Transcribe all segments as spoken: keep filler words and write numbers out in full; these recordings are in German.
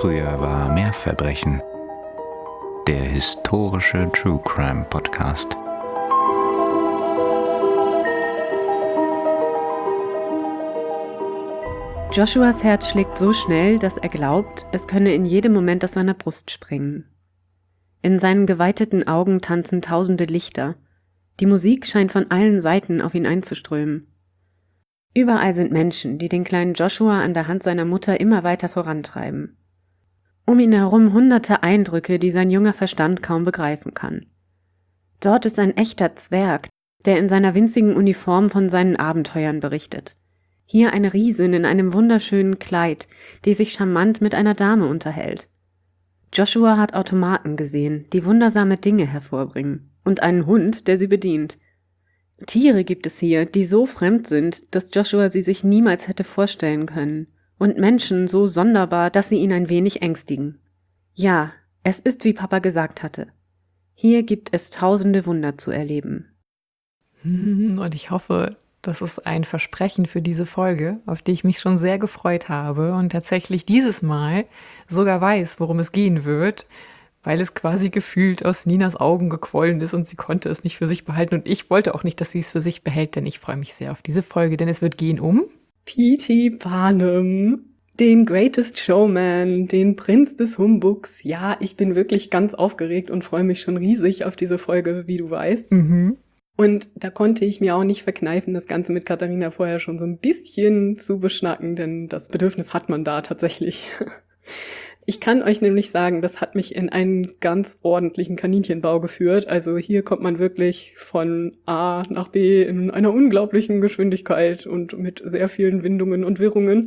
Früher war mehr Verbrechen. Der historische True Crime Podcast. Joshuas Herz schlägt so schnell, dass er glaubt, es könne in jedem Moment aus seiner Brust springen. In seinen geweiteten Augen tanzen tausende Lichter. Die Musik scheint von allen Seiten auf ihn einzuströmen. Überall sind Menschen, die den kleinen Joshua an der Hand seiner Mutter immer weiter vorantreiben. Um ihn herum hunderte Eindrücke, die sein junger Verstand kaum begreifen kann. Dort ist ein echter Zwerg, der in seiner winzigen Uniform von seinen Abenteuern berichtet. Hier eine Riesin in einem wunderschönen Kleid, die sich charmant mit einer Dame unterhält. Joshua hat Automaten gesehen, die wundersame Dinge hervorbringen, und einen Hund, der sie bedient. Tiere gibt es hier, die so fremd sind, dass Joshua sie sich niemals hätte vorstellen können, und Menschen so sonderbar, dass sie ihn ein wenig ängstigen. Ja, es ist, wie Papa gesagt hatte. Hier gibt es tausende Wunder zu erleben. Und ich hoffe, das ist ein Versprechen für diese Folge, auf die ich mich schon sehr gefreut habe und tatsächlich dieses Mal sogar weiß, worum es gehen wird, weil es quasi gefühlt aus Ninas Augen gequollen ist und sie konnte es nicht für sich behalten. Und ich wollte auch nicht, dass sie es für sich behält, denn ich freue mich sehr auf diese Folge, denn es wird gehen um P T Barnum, den Greatest Showman, den Prinz des Humbugs. Ja, ich bin wirklich ganz aufgeregt und freue mich schon riesig auf diese Folge, wie du weißt. Mhm. Und da konnte ich mir auch nicht verkneifen, das Ganze mit Katharina vorher schon so ein bisschen zu beschnacken, denn das Bedürfnis hat man da tatsächlich. Ich kann euch nämlich sagen, das hat mich in einen ganz ordentlichen Kaninchenbau geführt. Also hier kommt man wirklich von A nach B in einer unglaublichen Geschwindigkeit und mit sehr vielen Windungen und Wirrungen.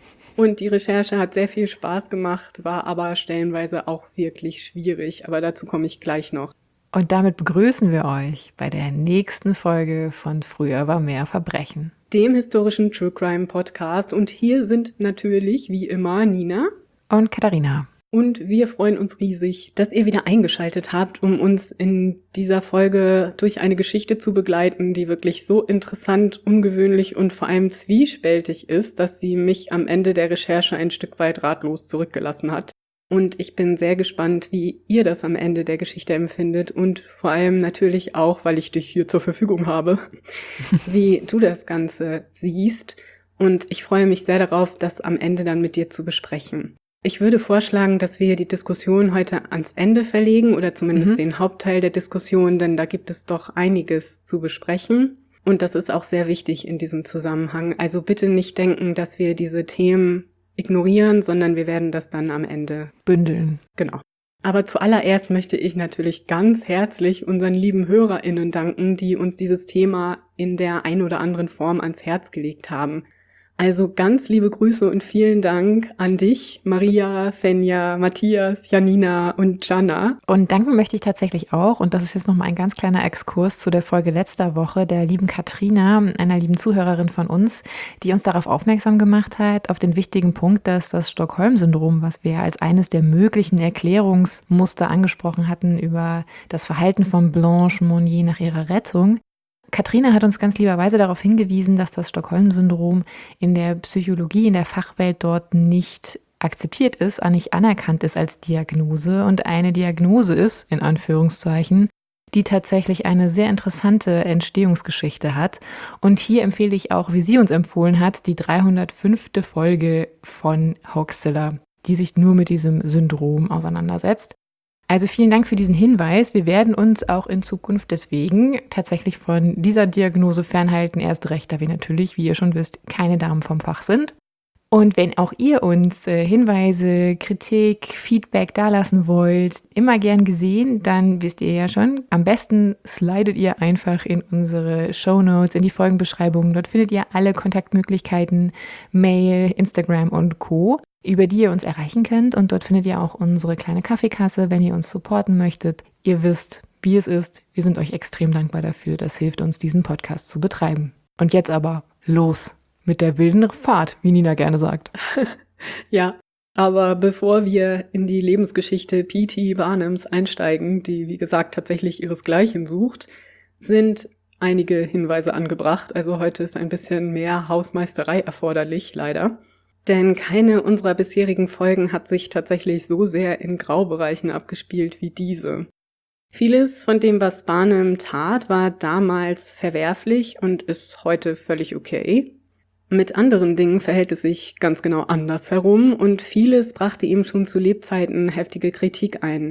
Und die Recherche hat sehr viel Spaß gemacht, war aber stellenweise auch wirklich schwierig. Aber dazu komme ich gleich noch. Und damit begrüßen wir euch bei der nächsten Folge von Früher war mehr Verbrechen, dem historischen True Crime Podcast. Und hier sind natürlich, wie immer, Nina und Katharina. Und wir freuen uns riesig, dass ihr wieder eingeschaltet habt, um uns in dieser Folge durch eine Geschichte zu begleiten, die wirklich so interessant, ungewöhnlich und vor allem zwiespältig ist, dass sie mich am Ende der Recherche ein Stück weit ratlos zurückgelassen hat. Und ich bin sehr gespannt, wie ihr das am Ende der Geschichte empfindet und vor allem natürlich auch, weil ich dich hier zur Verfügung habe, wie du das Ganze siehst. Und ich freue mich sehr darauf, das am Ende dann mit dir zu besprechen. Ich würde vorschlagen, dass wir die Diskussion heute ans Ende verlegen oder zumindest mhm. den Hauptteil der Diskussion, denn da gibt es doch einiges zu besprechen. Und das ist auch sehr wichtig in diesem Zusammenhang. Also bitte nicht denken, dass wir diese Themen ignorieren, sondern wir werden das dann am Ende bündeln. Genau. Aber zuallererst möchte ich natürlich ganz herzlich unseren lieben HörerInnen danken, die uns dieses Thema in der ein oder anderen Form ans Herz gelegt haben. Also ganz liebe Grüße und vielen Dank an dich, Maria, Fenja, Matthias, Janina und Jana. Und danken möchte ich tatsächlich auch, und das ist jetzt nochmal ein ganz kleiner Exkurs zu der Folge letzter Woche, der lieben Katrina, einer lieben Zuhörerin von uns, die uns darauf aufmerksam gemacht hat, auf den wichtigen Punkt, dass das Stockholm-Syndrom, was wir als eines der möglichen Erklärungsmuster angesprochen hatten über das Verhalten von Blanche Monnier nach ihrer Rettung, Katrina hat uns ganz lieberweise darauf hingewiesen, dass das Stockholm-Syndrom in der Psychologie, in der Fachwelt dort nicht akzeptiert ist, nicht anerkannt ist als Diagnose und eine Diagnose ist, in Anführungszeichen, die tatsächlich eine sehr interessante Entstehungsgeschichte hat. Und hier empfehle ich auch, wie sie uns empfohlen hat, die dreihundertfünfte Folge von Hoaxilla, die sich nur mit diesem Syndrom auseinandersetzt. Also vielen Dank für diesen Hinweis. Wir werden uns auch in Zukunft deswegen tatsächlich von dieser Diagnose fernhalten. Erst recht, da wir natürlich, wie ihr schon wisst, keine Damen vom Fach sind. Und wenn auch ihr uns äh, Hinweise, Kritik, Feedback dalassen wollt, immer gern gesehen, dann wisst ihr ja schon, am besten slidet ihr einfach in unsere Shownotes, in die Folgenbeschreibung. Dort findet ihr alle Kontaktmöglichkeiten, Mail, Instagram und Co., über die ihr uns erreichen könnt. Und dort findet ihr auch unsere kleine Kaffeekasse, wenn ihr uns supporten möchtet. Ihr wisst, wie es ist. Wir sind euch extrem dankbar dafür. Das hilft uns, diesen Podcast zu betreiben. Und jetzt aber los mit der wilden Fahrt, wie Nina gerne sagt. Ja, aber bevor wir in die Lebensgeschichte P T Barnums einsteigen, die wie gesagt tatsächlich ihresgleichen sucht, sind einige Hinweise angebracht. Also heute ist ein bisschen mehr Hausmeisterei erforderlich, leider. Denn keine unserer bisherigen Folgen hat sich tatsächlich so sehr in Graubereichen abgespielt wie diese. Vieles von dem, was Barnum tat, war damals verwerflich und ist heute völlig okay. Mit anderen Dingen verhält es sich ganz genau andersherum und vieles brachte ihm schon zu Lebzeiten heftige Kritik ein.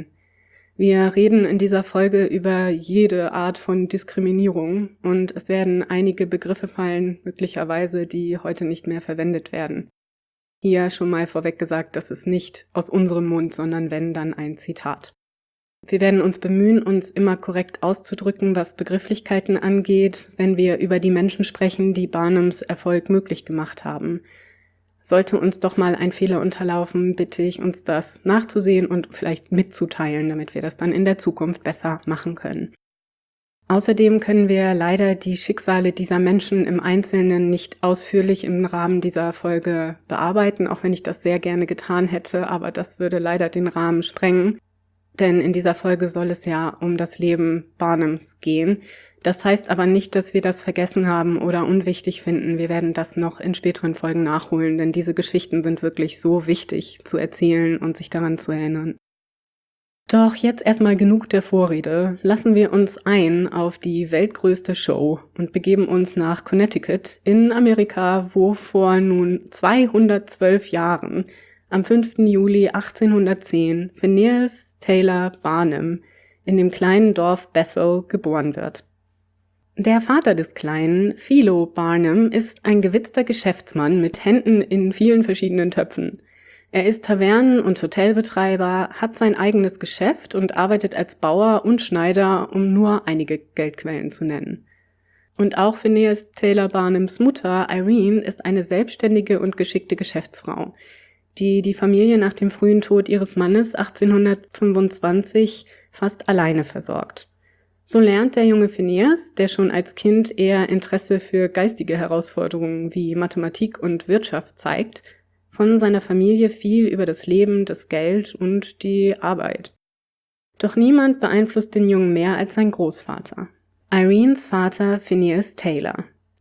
Wir reden in dieser Folge über jede Art von Diskriminierung und es werden einige Begriffe fallen, möglicherweise, die heute nicht mehr verwendet werden. Hier schon mal vorweg gesagt, das ist nicht aus unserem Mund, sondern wenn, dann ein Zitat. Wir werden uns bemühen, uns immer korrekt auszudrücken, was Begrifflichkeiten angeht, wenn wir über die Menschen sprechen, die Barnums Erfolg möglich gemacht haben. Sollte uns doch mal ein Fehler unterlaufen, bitte ich uns das nachzusehen und vielleicht mitzuteilen, damit wir das dann in der Zukunft besser machen können. Außerdem können wir leider die Schicksale dieser Menschen im Einzelnen nicht ausführlich im Rahmen dieser Folge bearbeiten, auch wenn ich das sehr gerne getan hätte, aber das würde leider den Rahmen sprengen. Denn in dieser Folge soll es ja um das Leben Barnums gehen. Das heißt aber nicht, dass wir das vergessen haben oder unwichtig finden. Wir werden das noch in späteren Folgen nachholen, denn diese Geschichten sind wirklich so wichtig zu erzählen und sich daran zu erinnern. Doch jetzt erstmal genug der Vorrede. Lassen wir uns ein auf die weltgrößte Show und begeben uns nach Connecticut in Amerika, wo vor nun zweihundertzwölf Jahren am fünften Juli achtzehnhundertzehn Phineas Taylor Barnum in dem kleinen Dorf Bethel geboren wird. Der Vater des Kleinen, Philo Barnum, ist ein gewitzter Geschäftsmann mit Händen in vielen verschiedenen Töpfen. Er ist Tavernen- und Hotelbetreiber, hat sein eigenes Geschäft und arbeitet als Bauer und Schneider, um nur einige Geldquellen zu nennen. Und auch Phineas Taylor Barnums Mutter, Irene, ist eine selbstständige und geschickte Geschäftsfrau, die die Familie nach dem frühen Tod ihres Mannes achtzehnhundertfünfundzwanzig fast alleine versorgt. So lernt der junge Phineas, der schon als Kind eher Interesse für geistige Herausforderungen wie Mathematik und Wirtschaft zeigt, von seiner Familie viel über das Leben, das Geld und die Arbeit. Doch niemand beeinflusst den Jungen mehr als sein Großvater, Irenes Vater Phineas Taylor.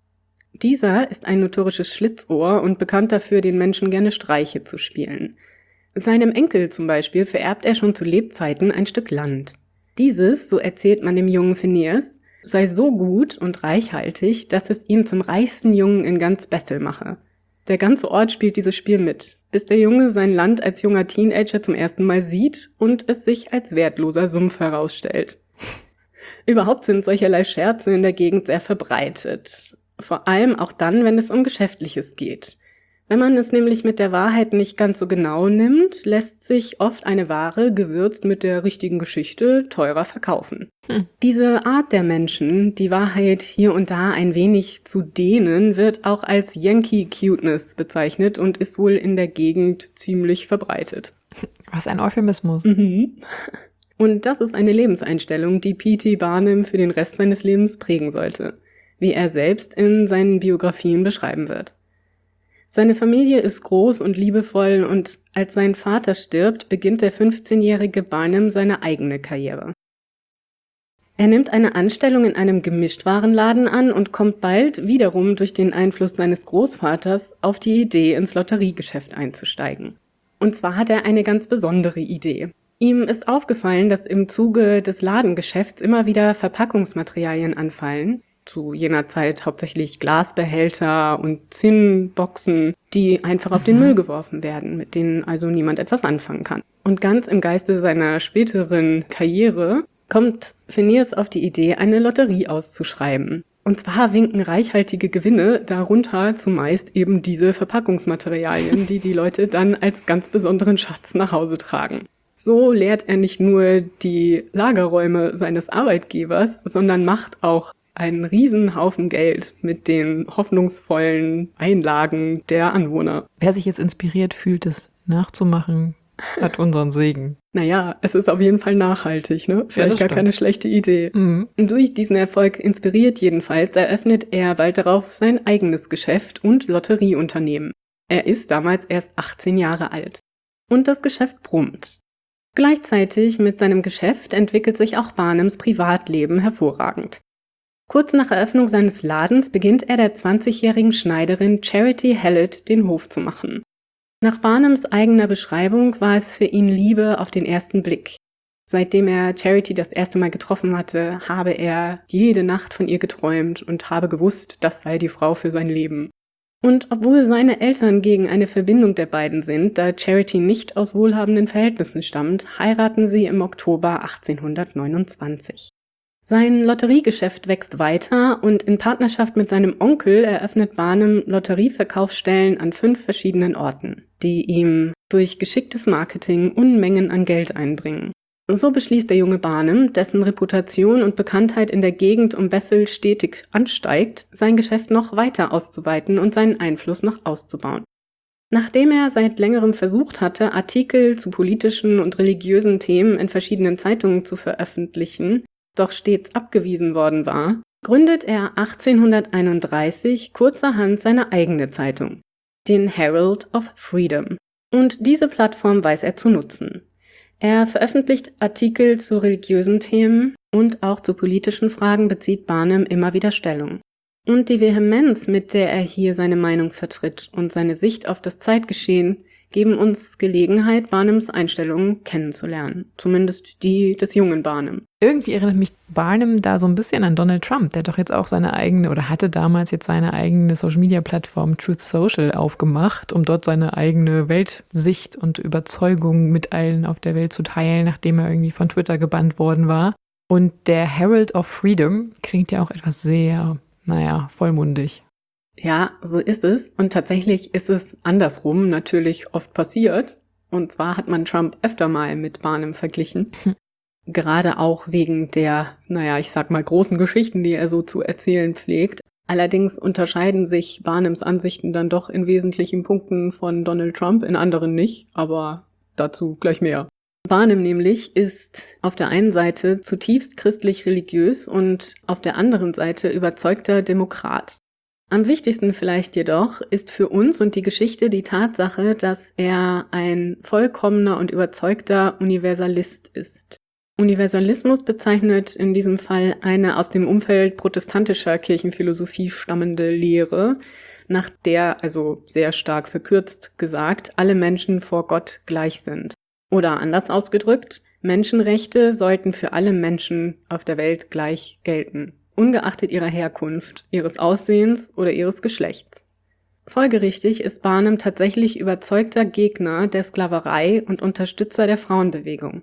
Dieser ist ein notorisches Schlitzohr und bekannt dafür, den Menschen gerne Streiche zu spielen. Seinem Enkel zum Beispiel vererbt er schon zu Lebzeiten ein Stück Land. Dieses, so erzählt man dem jungen Phineas, sei so gut und reichhaltig, dass es ihn zum reichsten Jungen in ganz Bethel mache. Der ganze Ort spielt dieses Spiel mit, bis der Junge sein Land als junger Teenager zum ersten Mal sieht und es sich als wertloser Sumpf herausstellt. Überhaupt sind solcherlei Scherze in der Gegend sehr verbreitet. Vor allem auch dann, wenn es um Geschäftliches geht. Wenn man es nämlich mit der Wahrheit nicht ganz so genau nimmt, lässt sich oft eine Ware, gewürzt mit der richtigen Geschichte, teurer verkaufen. Hm. Diese Art der Menschen, die Wahrheit hier und da ein wenig zu dehnen, wird auch als Yankee Cuteness bezeichnet und ist wohl in der Gegend ziemlich verbreitet. Was ein Euphemismus. Mhm. Und das ist eine Lebenseinstellung, die P T Barnum für den Rest seines Lebens prägen sollte, wie er selbst in seinen Biografien beschreiben wird. Seine Familie ist groß und liebevoll und als sein Vater stirbt, beginnt der fünfzehnjährige Barnum seine eigene Karriere. Er nimmt eine Anstellung in einem Gemischtwarenladen an und kommt bald wiederum durch den Einfluss seines Großvaters auf die Idee, ins Lotteriegeschäft einzusteigen. Und zwar hat er eine ganz besondere Idee. Ihm ist aufgefallen, dass im Zuge des Ladengeschäfts immer wieder Verpackungsmaterialien anfallen, zu jener Zeit hauptsächlich Glasbehälter und Zinnboxen, die einfach auf den Müll geworfen werden, mit denen also niemand etwas anfangen kann. Und ganz im Geiste seiner späteren Karriere kommt Phineas auf die Idee, eine Lotterie auszuschreiben. Und zwar winken reichhaltige Gewinne, darunter zumeist eben diese Verpackungsmaterialien, die die Leute dann als ganz besonderen Schatz nach Hause tragen. So leert er nicht nur die Lagerräume seines Arbeitgebers, sondern macht auch einen riesen Haufen Geld mit den hoffnungsvollen Einlagen der Anwohner. Wer sich jetzt inspiriert fühlt, es nachzumachen, hat unseren Segen. Naja, es ist auf jeden Fall nachhaltig, ne? Vielleicht ja, gar stimmt. keine schlechte Idee. Mhm. Durch diesen Erfolg inspiriert jedenfalls, eröffnet er bald darauf sein eigenes Geschäft und Lotterieunternehmen. Er ist damals erst achtzehn Jahre alt. Und das Geschäft brummt. Gleichzeitig mit seinem Geschäft entwickelt sich auch Barnums Privatleben hervorragend. Kurz nach Eröffnung seines Ladens beginnt er der zwanzigjährigen Schneiderin Charity Hallett den Hof zu machen. Nach Barnums eigener Beschreibung war es für ihn Liebe auf den ersten Blick. Seitdem er Charity das erste Mal getroffen hatte, habe er jede Nacht von ihr geträumt und habe gewusst, das sei die Frau für sein Leben. Und obwohl seine Eltern gegen eine Verbindung der beiden sind, da Charity nicht aus wohlhabenden Verhältnissen stammt, heiraten sie im Oktober achtzehnhundertneunundzwanzig. Sein Lotteriegeschäft wächst weiter und in Partnerschaft mit seinem Onkel eröffnet Barnum Lotterieverkaufsstellen an fünf verschiedenen Orten, die ihm durch geschicktes Marketing Unmengen an Geld einbringen. So beschließt der junge Barnum, dessen Reputation und Bekanntheit in der Gegend um Bethel stetig ansteigt, sein Geschäft noch weiter auszuweiten und seinen Einfluss noch auszubauen. Nachdem er seit längerem versucht hatte, Artikel zu politischen und religiösen Themen in verschiedenen Zeitungen zu veröffentlichen, doch stets abgewiesen worden war, gründet er achtzehnhunderteinunddreißig kurzerhand seine eigene Zeitung, den Herald of Freedom. Und diese Plattform weiß er zu nutzen. Er veröffentlicht Artikel zu religiösen Themen und auch zu politischen Fragen bezieht Barnum immer wieder Stellung. Und die Vehemenz, mit der er hier seine Meinung vertritt und seine Sicht auf das Zeitgeschehen, geben uns Gelegenheit, Barnums Einstellungen kennenzulernen. Zumindest die des jungen Barnum. Irgendwie erinnert mich Barnum da so ein bisschen an Donald Trump, der doch jetzt auch seine eigene oder hatte damals jetzt seine eigene Social-Media-Plattform Truth Social aufgemacht, um dort seine eigene Weltsicht und Überzeugung mit allen auf der Welt zu teilen, nachdem er irgendwie von Twitter gebannt worden war. Und der Herald of Freedom klingt ja auch etwas sehr, naja, vollmundig. Ja, so ist es. Und tatsächlich ist es andersrum natürlich oft passiert. Und zwar hat man Trump öfter mal mit Barnum verglichen. Hm. Gerade auch wegen der, naja, ich sag mal, großen Geschichten, die er so zu erzählen pflegt. Allerdings unterscheiden sich Barnums Ansichten dann doch in wesentlichen Punkten von Donald Trump, in anderen nicht, aber dazu gleich mehr. Barnum nämlich ist auf der einen Seite zutiefst christlich-religiös und auf der anderen Seite überzeugter Demokrat. Am wichtigsten vielleicht jedoch ist für uns und die Geschichte die Tatsache, dass er ein vollkommener und überzeugter Universalist ist. Universalismus bezeichnet in diesem Fall eine aus dem Umfeld protestantischer Kirchenphilosophie stammende Lehre, nach der, also sehr stark verkürzt gesagt, alle Menschen vor Gott gleich sind. Oder anders ausgedrückt, Menschenrechte sollten für alle Menschen auf der Welt gleich gelten, ungeachtet ihrer Herkunft, ihres Aussehens oder ihres Geschlechts. Folgerichtig ist Barnum tatsächlich überzeugter Gegner der Sklaverei und Unterstützer der Frauenbewegung.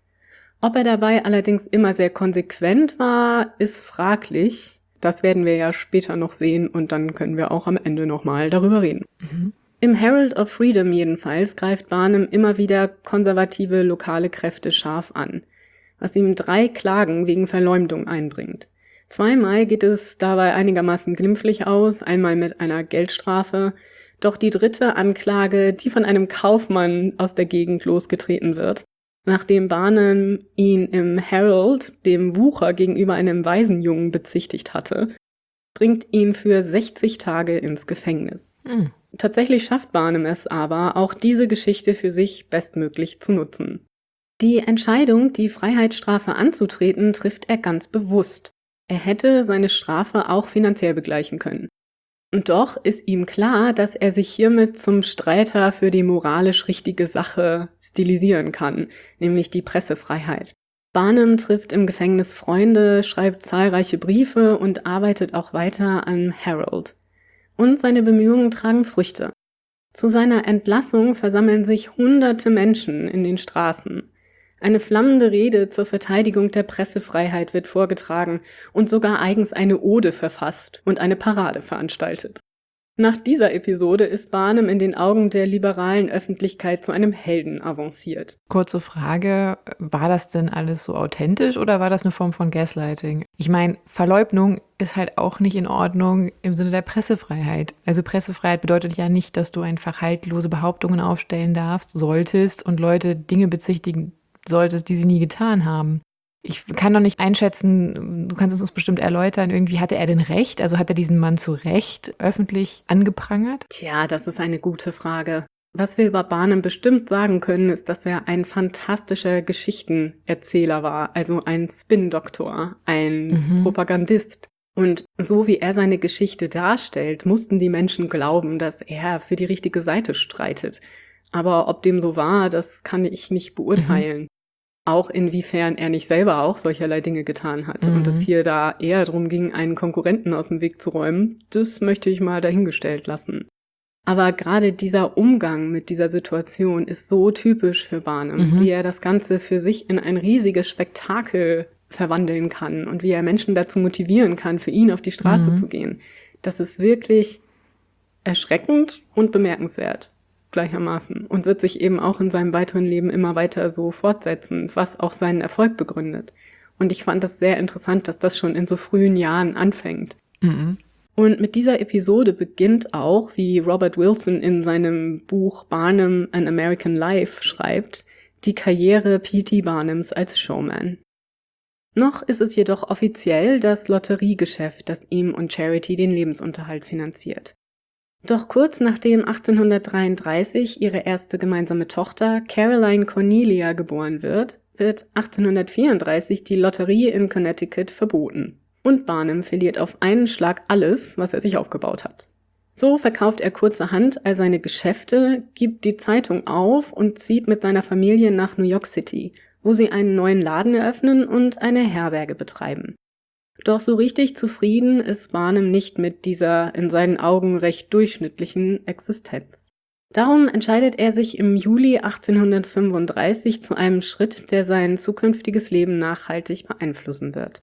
Ob er dabei allerdings immer sehr konsequent war, ist fraglich. Das werden wir ja später noch sehen und dann können wir auch am Ende nochmal darüber reden. Mhm. Im Herald of Freedom jedenfalls greift Barnum immer wieder konservative lokale Kräfte scharf an, was ihm drei Klagen wegen Verleumdung einbringt. Zweimal geht es dabei einigermaßen glimpflich aus, einmal mit einer Geldstrafe, doch die dritte Anklage, die von einem Kaufmann aus der Gegend losgetreten wird, nachdem Barnum ihn im Herald, dem Wucher gegenüber einem Waisenjungen, bezichtigt hatte, bringt ihn für sechzig Tage ins Gefängnis. Mhm. Tatsächlich schafft Barnum es aber, auch diese Geschichte für sich bestmöglich zu nutzen. Die Entscheidung, die Freiheitsstrafe anzutreten, trifft er ganz bewusst. Er hätte seine Strafe auch finanziell begleichen können. Und doch ist ihm klar, dass er sich hiermit zum Streiter für die moralisch richtige Sache stilisieren kann, nämlich die Pressefreiheit. Barnum trifft im Gefängnis Freunde, schreibt zahlreiche Briefe und arbeitet auch weiter am Herald. Und seine Bemühungen tragen Früchte. Zu seiner Entlassung versammeln sich hunderte Menschen in den Straßen. Eine flammende Rede zur Verteidigung der Pressefreiheit wird vorgetragen und sogar eigens eine Ode verfasst und eine Parade veranstaltet. Nach dieser Episode ist Barnum in den Augen der liberalen Öffentlichkeit zu einem Helden avanciert. Kurze Frage, war das denn alles so authentisch oder war das eine Form von Gaslighting? Ich meine, Verleugnung ist halt auch nicht in Ordnung im Sinne der Pressefreiheit. Also Pressefreiheit bedeutet ja nicht, dass du einfach haltlose Behauptungen aufstellen darfst, solltest und Leute Dinge bezichtigen solltest, die sie nie getan haben. Ich kann noch nicht einschätzen, du kannst es uns bestimmt erläutern, irgendwie hatte er denn recht? Also hat er diesen Mann zu Recht öffentlich angeprangert? Tja, das ist eine gute Frage. Was wir über Barnum bestimmt sagen können, ist, dass er ein fantastischer Geschichtenerzähler war, also ein Spin-Doktor, ein mhm. Propagandist. Und so wie er seine Geschichte darstellt, mussten die Menschen glauben, dass er für die richtige Seite streitet. Aber ob dem so war, das kann ich nicht beurteilen. Mhm. Auch inwiefern er nicht selber auch solcherlei Dinge getan hat. Mhm. Und es hier da eher darum ging, einen Konkurrenten aus dem Weg zu räumen, das möchte ich mal dahingestellt lassen. Aber gerade dieser Umgang mit dieser Situation ist so typisch für Barnum, mhm. wie er das Ganze für sich in ein riesiges Spektakel verwandeln kann und wie er Menschen dazu motivieren kann, für ihn auf die Straße mhm. zu gehen. Das ist wirklich erschreckend und bemerkenswert gleichermaßen und wird sich eben auch in seinem weiteren Leben immer weiter so fortsetzen, was auch seinen Erfolg begründet. Und ich fand das sehr interessant, dass das schon in so frühen Jahren anfängt. Mhm. Und mit dieser Episode beginnt auch, wie Robert Wilson in seinem Buch Barnum, An American Life schreibt, die Karriere P T Barnums als Showman. Noch ist es jedoch offiziell das Lotteriegeschäft, das ihm und Charity den Lebensunterhalt finanziert. Doch kurz nachdem achtzehnhundertdreiunddreißig ihre erste gemeinsame Tochter Caroline Cornelia geboren wird, wird achtzehnhundertvierunddreißig die Lotterie in Connecticut verboten. Und Barnum verliert auf einen Schlag alles, was er sich aufgebaut hat. So verkauft er kurzerhand all seine Geschäfte, gibt die Zeitung auf und zieht mit seiner Familie nach New York City, wo sie einen neuen Laden eröffnen und eine Herberge betreiben. Doch so richtig zufrieden ist Barnum nicht mit dieser in seinen Augen recht durchschnittlichen Existenz. Darum entscheidet er sich im Juli achtzehnhundertfünfunddreißig zu einem Schritt, der sein zukünftiges Leben nachhaltig beeinflussen wird.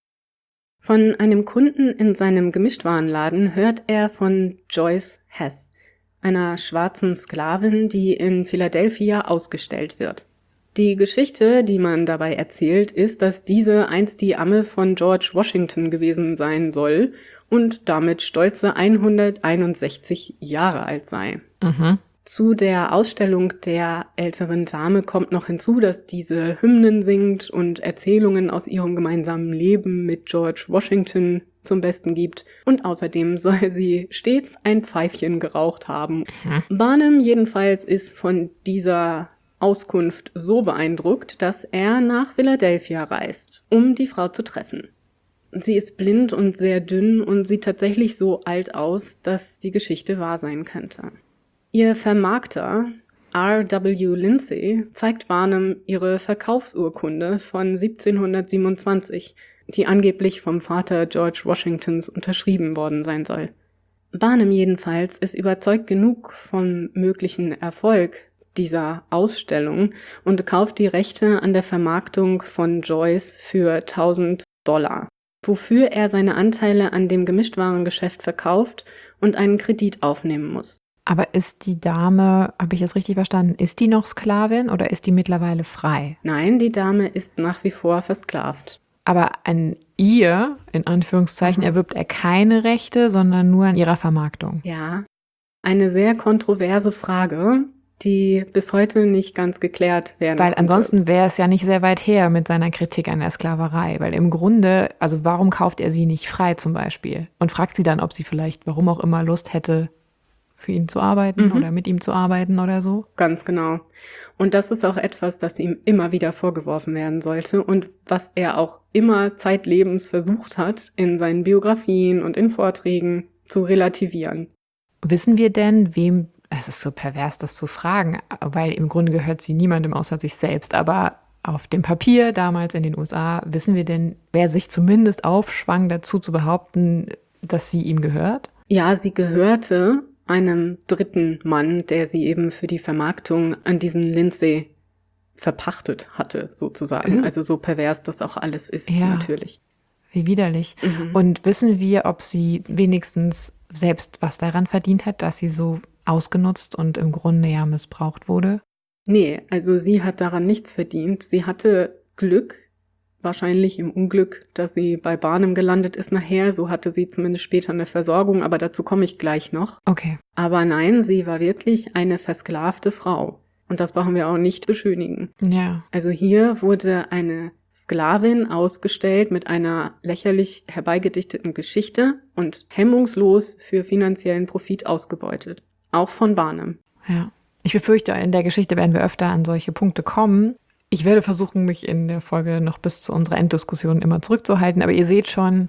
Von einem Kunden in seinem Gemischtwarenladen hört er von Joyce Heth, einer schwarzen Sklavin, die in Philadelphia ausgestellt wird. Die Geschichte, die man dabei erzählt, ist, dass diese einst die Amme von George Washington gewesen sein soll und damit stolze hunderteinundsechzig Jahre alt sei. Mhm. Zu der Ausstellung der älteren Dame kommt noch hinzu, dass diese Hymnen singt und Erzählungen aus ihrem gemeinsamen Leben mit George Washington zum Besten gibt. Und außerdem soll sie stets ein Pfeifchen geraucht haben. Mhm. Barnum jedenfalls ist von dieser Auskunft so beeindruckt, dass er nach Philadelphia reist, um die Frau zu treffen. Sie ist blind und sehr dünn und sieht tatsächlich so alt aus, dass die Geschichte wahr sein könnte. Ihr Vermarkter, R W Lindsay, zeigt Barnum ihre Verkaufsurkunde von siebzehnhundertsiebenundzwanzig, die angeblich vom Vater George Washingtons unterschrieben worden sein soll. Barnum jedenfalls ist überzeugt genug vom möglichen Erfolg dieser Ausstellung und kauft die Rechte an der Vermarktung von Joyce für tausend Dollar, wofür er seine Anteile an dem Gemischtwarengeschäft verkauft und einen Kredit aufnehmen muss. Aber ist die Dame, habe ich das richtig verstanden, ist die noch Sklavin oder ist die mittlerweile frei? Nein, die Dame ist nach wie vor versklavt. Aber an ihr, in Anführungszeichen, mhm. erwirbt er keine Rechte, sondern nur an ihrer Vermarktung. Ja, eine sehr kontroverse Frage, die bis heute nicht ganz geklärt werden Weil konnte. Ansonsten wäre es ja nicht sehr weit her mit seiner Kritik an der Sklaverei. Weil im Grunde, also warum kauft er sie nicht frei zum Beispiel? Und fragt sie dann, ob sie vielleicht, warum auch immer, Lust hätte, für ihn zu arbeiten mhm. oder mit ihm zu arbeiten oder so? Ganz genau. Und das ist auch etwas, das ihm immer wieder vorgeworfen werden sollte und was er auch immer zeitlebens versucht hat, in seinen Biografien und in Vorträgen zu relativieren. Wissen wir denn, wem, es ist so pervers, das zu fragen, weil im Grunde gehört sie niemandem außer sich selbst, aber auf dem Papier damals in den U S A, wissen wir denn, wer sich zumindest aufschwang, dazu zu behaupten, dass sie ihm gehört? Ja, sie gehörte einem dritten Mann, der sie eben für die Vermarktung an diesen Lindsay verpachtet hatte, sozusagen. Mhm. Also so pervers das auch alles ist, ja, natürlich. Wie widerlich. Mhm. Und wissen wir, ob sie wenigstens selbst was daran verdient hat, dass sie so ausgenutzt und im Grunde ja missbraucht wurde? Nee, also sie hat daran nichts verdient. Sie hatte Glück, wahrscheinlich im Unglück, dass sie bei Barnum gelandet ist nachher. So hatte sie zumindest später eine Versorgung, aber dazu komme ich gleich noch. Okay. Aber nein, sie war wirklich eine versklavte Frau. Und das brauchen wir auch nicht beschönigen. Ja. Also hier wurde eine Sklavin ausgestellt mit einer lächerlich herbeigedichteten Geschichte und hemmungslos für finanziellen Profit ausgebeutet. Auch von Barnum. Ja. Ich befürchte, in der Geschichte werden wir öfter an solche Punkte kommen. Ich werde versuchen, mich in der Folge noch bis zu unserer Enddiskussion immer zurückzuhalten. Aber ihr seht schon,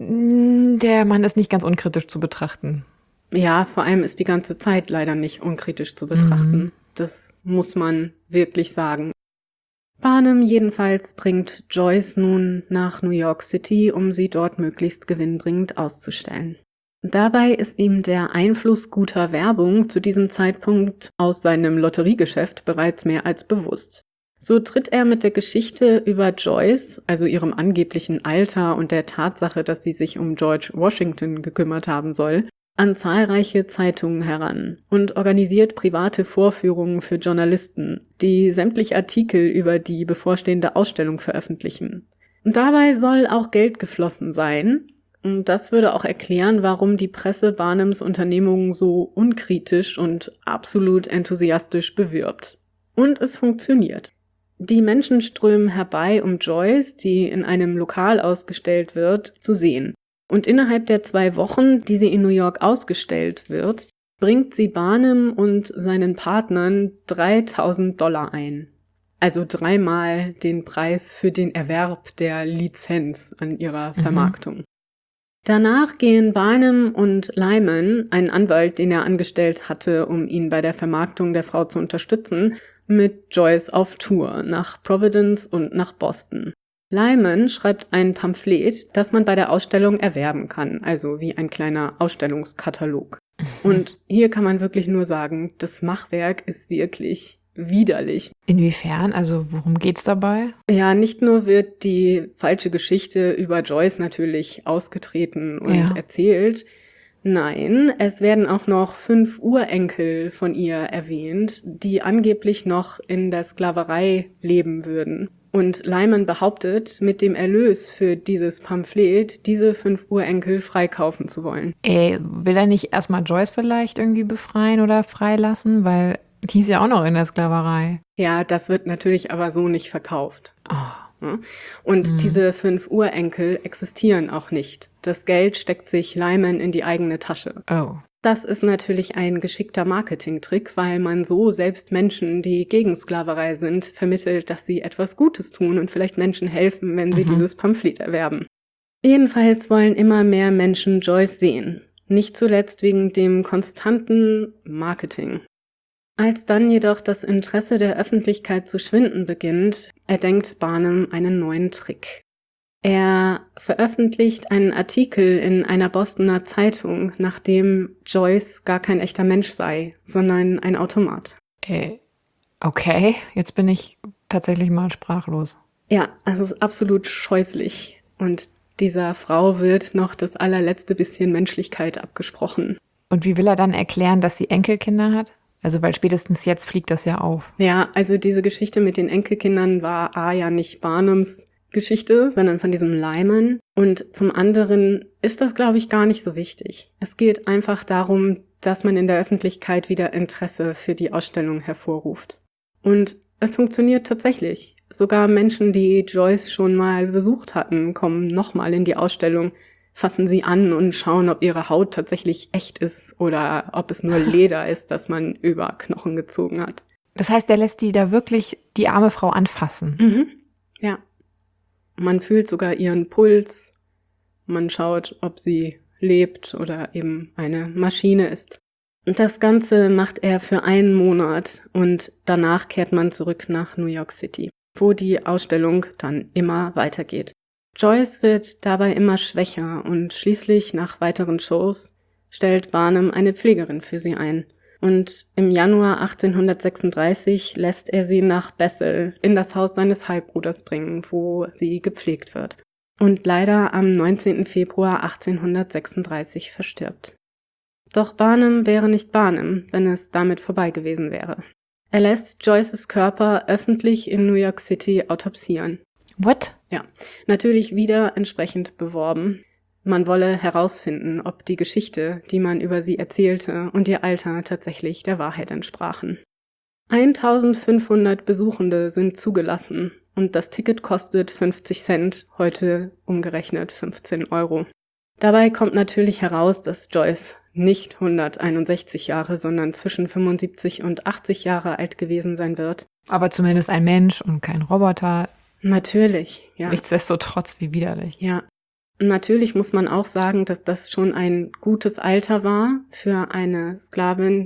der Mann ist nicht ganz unkritisch zu betrachten. Ja, vor allem ist die ganze Zeit leider nicht unkritisch zu betrachten. Mhm. Das muss man wirklich sagen. Barnum jedenfalls bringt Joyce nun nach New York City, um sie dort möglichst gewinnbringend auszustellen. Dabei ist ihm der Einfluss guter Werbung zu diesem Zeitpunkt aus seinem Lotteriegeschäft bereits mehr als bewusst. So tritt er mit der Geschichte über Joyce, also ihrem angeblichen Alter und der Tatsache, dass sie sich um George Washington gekümmert haben soll, an zahlreiche Zeitungen heran und organisiert private Vorführungen für Journalisten, die sämtliche Artikel über die bevorstehende Ausstellung veröffentlichen. Und dabei soll auch Geld geflossen sein, und das würde auch erklären, warum die Presse Barnums Unternehmungen so unkritisch und absolut enthusiastisch bewirbt. Und es funktioniert. Die Menschen strömen herbei, um Joyce, die in einem Lokal ausgestellt wird, zu sehen. Und innerhalb der zwei Wochen, die sie in New York ausgestellt wird, bringt sie Barnum und seinen Partnern dreitausend Dollar ein. Also dreimal den Preis für den Erwerb der Lizenz an ihrer Vermarktung. Mhm. Danach gehen Barnum und Lyman, ein Anwalt, den er angestellt hatte, um ihn bei der Vermarktung der Frau zu unterstützen, mit Joyce auf Tour nach Providence und nach Boston. Lyman schreibt ein Pamphlet, das man bei der Ausstellung erwerben kann, also wie ein kleiner Ausstellungskatalog. Und hier kann man wirklich nur sagen, das Machwerk ist wirklich widerlich. Inwiefern? Also worum geht's dabei? Ja, nicht nur wird die falsche Geschichte über Joyce natürlich ausgetreten und ja. erzählt, nein, es werden auch noch fünf Urenkel von ihr erwähnt, die angeblich noch in der Sklaverei leben würden. Und Lyman behauptet, mit dem Erlös für dieses Pamphlet diese fünf Urenkel freikaufen zu wollen. Ey, will er nicht erstmal Joyce vielleicht irgendwie befreien oder freilassen? Weil die ist ja auch noch in der Sklaverei. Ja, das wird natürlich aber so nicht verkauft. Oh. Ja? Und mhm. diese fünf Urenkel existieren auch nicht. Das Geld steckt sich Lyman in die eigene Tasche. Oh. Das ist natürlich ein geschickter Marketingtrick, weil man so selbst Menschen, die gegen Sklaverei sind, vermittelt, dass sie etwas Gutes tun und vielleicht Menschen helfen, wenn sie mhm. dieses Pamphlet erwerben. Jedenfalls wollen immer mehr Menschen Joyce sehen. Nicht zuletzt wegen dem konstanten Marketing. Als dann jedoch das Interesse der Öffentlichkeit zu schwinden beginnt, erdenkt Barnum einen neuen Trick. Er veröffentlicht einen Artikel in einer Bostoner Zeitung, nachdem Joyce gar kein echter Mensch sei, sondern ein Automat. Äh, okay, jetzt bin ich tatsächlich mal sprachlos. Ja, also es ist absolut scheußlich. Und dieser Frau wird noch das allerletzte bisschen Menschlichkeit abgesprochen. Und wie will er dann erklären, dass sie Enkelkinder hat? Also weil spätestens jetzt fliegt das ja auf. Ja, also diese Geschichte mit den Enkelkindern war A ja nicht Barnums Geschichte, sondern von diesem Lyman. Und zum anderen ist das, glaube ich, gar nicht so wichtig. Es geht einfach darum, dass man in der Öffentlichkeit wieder Interesse für die Ausstellung hervorruft. Und es funktioniert tatsächlich. Sogar Menschen, die Joyce schon mal besucht hatten, kommen nochmal in die Ausstellung, fassen sie an und schauen, ob ihre Haut tatsächlich echt ist oder ob es nur Leder ist, das man über Knochen gezogen hat. Das heißt, der lässt die da wirklich die arme Frau anfassen? Mhm. Ja. Man fühlt sogar ihren Puls, man schaut, ob sie lebt oder eben eine Maschine ist. Und das Ganze macht er für einen Monat und danach kehrt man zurück nach New York City, wo die Ausstellung dann immer weitergeht. Joyce wird dabei immer schwächer und schließlich nach weiteren Shows stellt Barnum eine Pflegerin für sie ein. Und im Januar achtzehnhundertsechsunddreißig lässt er sie nach Bethel in das Haus seines Halbbruders bringen, wo sie gepflegt wird. Und leider am neunzehnten Februar achtzehnhundertsechsunddreißig verstirbt. Doch Barnum wäre nicht Barnum, wenn es damit vorbei gewesen wäre. Er lässt Joyces Körper öffentlich in New York City autopsieren. What? Ja, natürlich wieder entsprechend beworben. Man wolle herausfinden, ob die Geschichte, die man über sie erzählte, und ihr Alter tatsächlich der Wahrheit entsprachen. eintausendfünfhundert Besuchende sind zugelassen und das Ticket kostet fünfzig Cent, heute umgerechnet fünfzehn Euro. Dabei kommt natürlich heraus, dass Joyce nicht hunderteinundsechzig Jahre, sondern zwischen fünfundsiebzig und achtzig Jahre alt gewesen sein wird. Aber zumindest ein Mensch und kein Roboter. Natürlich, ja. Nichtsdestotrotz, wie widerlich. Ja. Natürlich muss man auch sagen, dass das schon ein gutes Alter war für eine Sklavin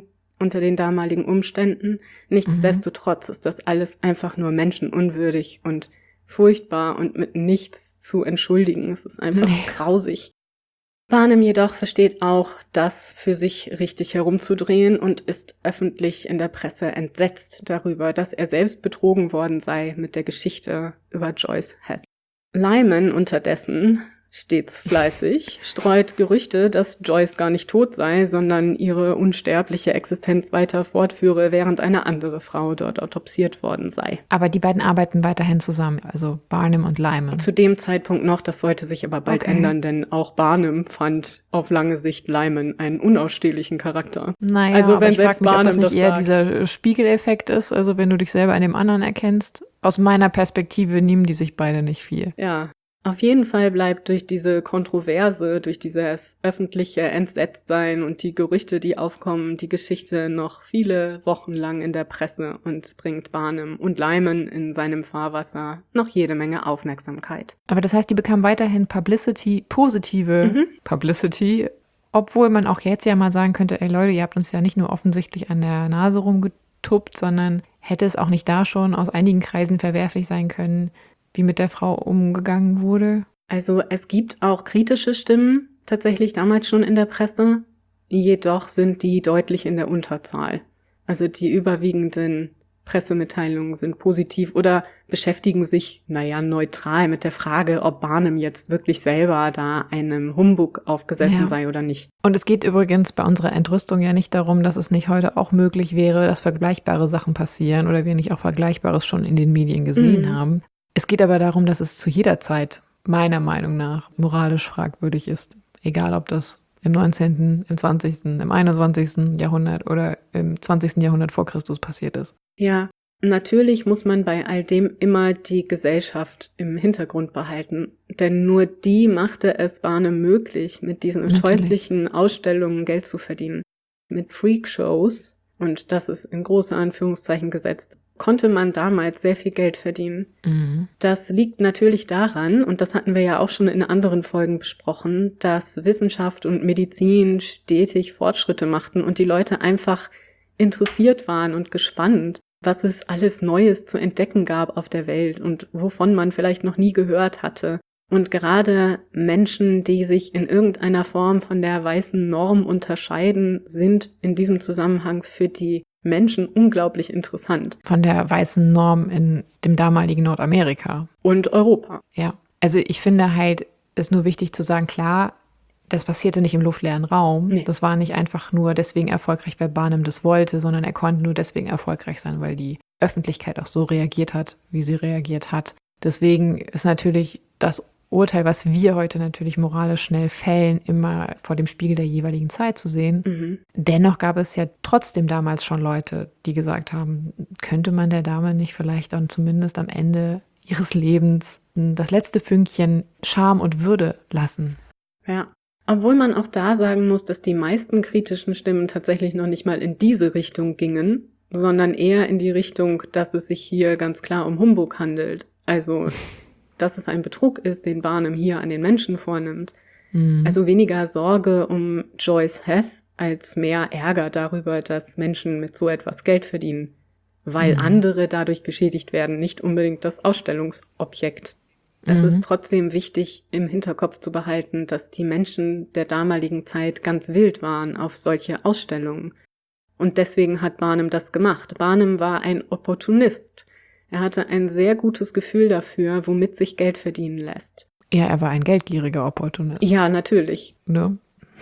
unter den damaligen Umständen. Nichtsdestotrotz ist das alles einfach nur menschenunwürdig und furchtbar und mit nichts zu entschuldigen. Es ist einfach Nee. grausig. Barnum jedoch versteht auch, das für sich richtig herumzudrehen und ist öffentlich in der Presse entsetzt darüber, dass er selbst betrogen worden sei mit der Geschichte über Joyce Heth. Lyman unterdessen, stets fleißig, streut Gerüchte, dass Joyce gar nicht tot sei, sondern ihre unsterbliche Existenz weiter fortführe, während eine andere Frau dort autopsiert worden sei. Aber die beiden arbeiten weiterhin zusammen, also Barnum und Lyman. Zu dem Zeitpunkt noch, das sollte sich aber bald Okay. ändern, denn auch Barnum fand auf lange Sicht Lyman einen unausstehlichen Charakter. Naja, Also aber wenn ich frage selbst mich, ob das Barnum nicht das eher sagt. dieser Spiegeleffekt ist, also wenn du dich selber in dem anderen erkennst. Aus meiner Perspektive nehmen die sich beide nicht viel. Ja, auf jeden Fall bleibt durch diese Kontroverse, durch dieses öffentliche Entsetztsein und die Gerüchte, die aufkommen, die Geschichte noch viele Wochen lang in der Presse und bringt Barnum und Lyman in seinem Fahrwasser noch jede Menge Aufmerksamkeit. Aber das heißt, die bekamen weiterhin Publicity, positive Mhm. Publicity, obwohl man auch jetzt ja mal sagen könnte, ey Leute, ihr habt uns ja nicht nur offensichtlich an der Nase rumgetuppt, sondern hätte es auch nicht da schon aus einigen Kreisen verwerflich sein können, wie mit der Frau umgegangen wurde? Also es gibt auch kritische Stimmen tatsächlich damals schon in der Presse, jedoch sind die deutlich in der Unterzahl. Also die überwiegenden Pressemitteilungen sind positiv oder beschäftigen sich, naja, neutral mit der Frage, ob Barnum jetzt wirklich selber da einem Humbug aufgesessen Ja. sei oder nicht. Und es geht übrigens bei unserer Entrüstung ja nicht darum, dass es nicht heute auch möglich wäre, dass vergleichbare Sachen passieren oder wir nicht auch Vergleichbares schon in den Medien gesehen Mhm. haben. Es geht aber darum, dass es zu jeder Zeit, meiner Meinung nach, moralisch fragwürdig ist. Egal, ob das im neunzehnten., im zwanzigsten., im einundzwanzigsten. Jahrhundert oder im zwanzigsten. Jahrhundert vor Christus passiert ist. Ja, natürlich muss man bei all dem immer die Gesellschaft im Hintergrund behalten, denn nur die machte es Barnum möglich, mit diesen Natürlich. scheußlichen Ausstellungen Geld zu verdienen. Mit Freakshows, und das ist in große Anführungszeichen gesetzt, konnte man damals sehr viel Geld verdienen. Mhm. Das liegt natürlich daran, und das hatten wir ja auch schon in anderen Folgen besprochen, dass Wissenschaft und Medizin stetig Fortschritte machten und die Leute einfach interessiert waren und gespannt, was es alles Neues zu entdecken gab auf der Welt und wovon man vielleicht noch nie gehört hatte. Und gerade Menschen, die sich in irgendeiner Form von der weißen Norm unterscheiden, sind in diesem Zusammenhang für die Menschen unglaublich interessant. Von der weißen Norm in dem damaligen Nordamerika. Und Europa. Ja, also ich finde halt, ist nur wichtig zu sagen, klar, das passierte nicht im luftleeren Raum. Nee. Das war nicht einfach nur deswegen erfolgreich, weil Barnum das wollte, sondern er konnte nur deswegen erfolgreich sein, weil die Öffentlichkeit auch so reagiert hat, wie sie reagiert hat. Deswegen ist natürlich das Urteil, was wir heute natürlich moralisch schnell fällen, immer vor dem Spiegel der jeweiligen Zeit zu sehen. Mhm. Dennoch gab es ja trotzdem damals schon Leute, die gesagt haben, könnte man der Dame nicht vielleicht dann zumindest am Ende ihres Lebens das letzte Fünkchen Charme und Würde lassen. Ja. Obwohl man auch da sagen muss, dass die meisten kritischen Stimmen tatsächlich noch nicht mal in diese Richtung gingen, sondern eher in die Richtung, dass es sich hier ganz klar um Humbug handelt. Also, dass es ein Betrug ist, den Barnum hier an den Menschen vornimmt. Mhm. Also weniger Sorge um Joyce Heth als mehr Ärger darüber, dass Menschen mit so etwas Geld verdienen, weil Mhm. andere dadurch geschädigt werden, nicht unbedingt das Ausstellungsobjekt. Es Mhm. ist trotzdem wichtig, im Hinterkopf zu behalten, dass die Menschen der damaligen Zeit ganz wild waren auf solche Ausstellungen. Und deswegen hat Barnum das gemacht. Barnum war ein Opportunist. Er hatte ein sehr gutes Gefühl dafür, womit sich Geld verdienen lässt. Ja, er war ein geldgieriger Opportunist. Ja, natürlich. Ne?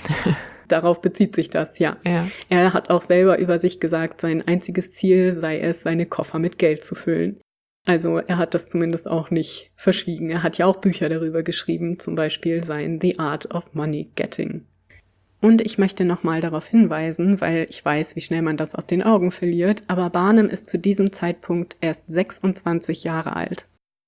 Darauf bezieht sich das, ja. Ja. Er hat auch selber über sich gesagt, sein einziges Ziel sei es, seine Koffer mit Geld zu füllen. Also er hat das zumindest auch nicht verschwiegen. Er hat ja auch Bücher darüber geschrieben, zum Beispiel sein The Art of Money Getting. Und ich möchte nochmal darauf hinweisen, weil ich weiß, wie schnell man das aus den Augen verliert, aber Barnum ist zu diesem Zeitpunkt erst sechsundzwanzig Jahre alt.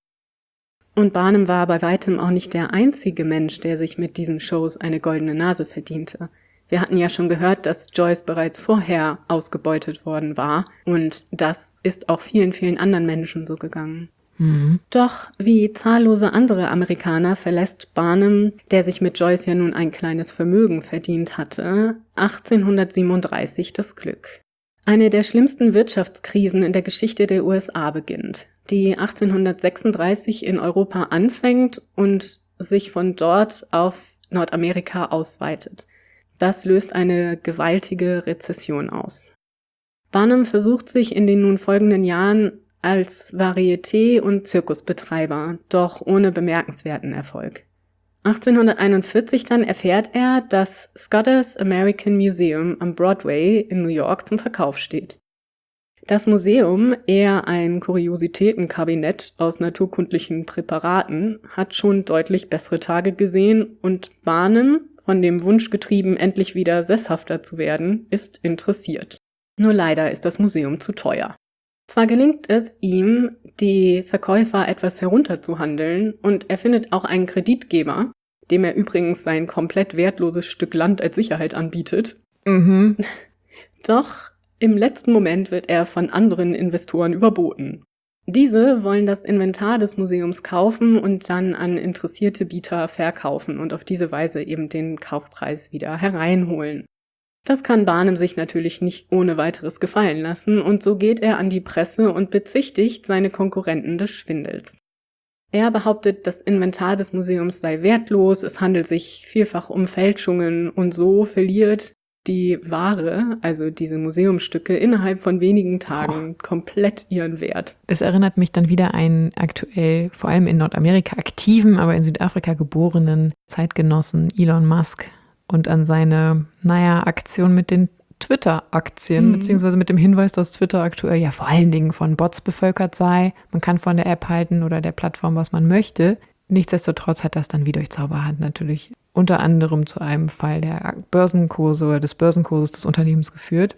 Und Barnum war bei weitem auch nicht der einzige Mensch, der sich mit diesen Shows eine goldene Nase verdiente. Wir hatten ja schon gehört, dass Joyce bereits vorher ausgebeutet worden war und das ist auch vielen, vielen anderen Menschen so gegangen. Mhm. Doch wie zahllose andere Amerikaner verlässt Barnum, der sich mit Joyce ja nun ein kleines Vermögen verdient hatte, achtzehnhundertsiebenunddreißig das Glück. Eine der schlimmsten Wirtschaftskrisen in der Geschichte der U S A beginnt, die achtzehnhundertsechsunddreißig in Europa anfängt und sich von dort auf Nordamerika ausweitet. Das löst eine gewaltige Rezession aus. Barnum versucht sich in den nun folgenden Jahren als Varieté- und Zirkusbetreiber, doch ohne bemerkenswerten Erfolg. achtzehnhunderteinundvierzig dann erfährt er, dass Scudder's American Museum am Broadway in New York zum Verkauf steht. Das Museum, eher ein Kuriositätenkabinett aus naturkundlichen Präparaten, hat schon deutlich bessere Tage gesehen und Barnum, von dem Wunsch getrieben, endlich wieder sesshafter zu werden, ist interessiert. Nur leider ist das Museum zu teuer. Zwar gelingt es ihm, die Verkäufer etwas herunterzuhandeln und er findet auch einen Kreditgeber, dem er übrigens sein komplett wertloses Stück Land als Sicherheit anbietet. Mhm. Doch im letzten Moment wird er von anderen Investoren überboten. Diese wollen das Inventar des Museums kaufen und dann an interessierte Bieter verkaufen und auf diese Weise eben den Kaufpreis wieder hereinholen. Das kann Barnum sich natürlich nicht ohne weiteres gefallen lassen und so geht er an die Presse und bezichtigt seine Konkurrenten des Schwindels. Er behauptet, das Inventar des Museums sei wertlos, es handelt sich vielfach um Fälschungen und so verliert die Ware, also diese Museumsstücke, innerhalb von wenigen Tagen oh. komplett ihren Wert. Das erinnert mich dann wieder an einen aktuell, vor allem in Nordamerika aktiven, aber in Südafrika geborenen Zeitgenossen Elon Musk und an seine, naja, Aktion mit den Twitter-Aktien, mhm. beziehungsweise mit dem Hinweis, dass Twitter aktuell ja vor allen Dingen von Bots bevölkert sei. Man kann von der App halten oder der Plattform, was man möchte. Nichtsdestotrotz hat das dann wie durch Zauberhand natürlich unter anderem zu einem Fall der Börsenkurse oder des Börsenkurses des Unternehmens geführt.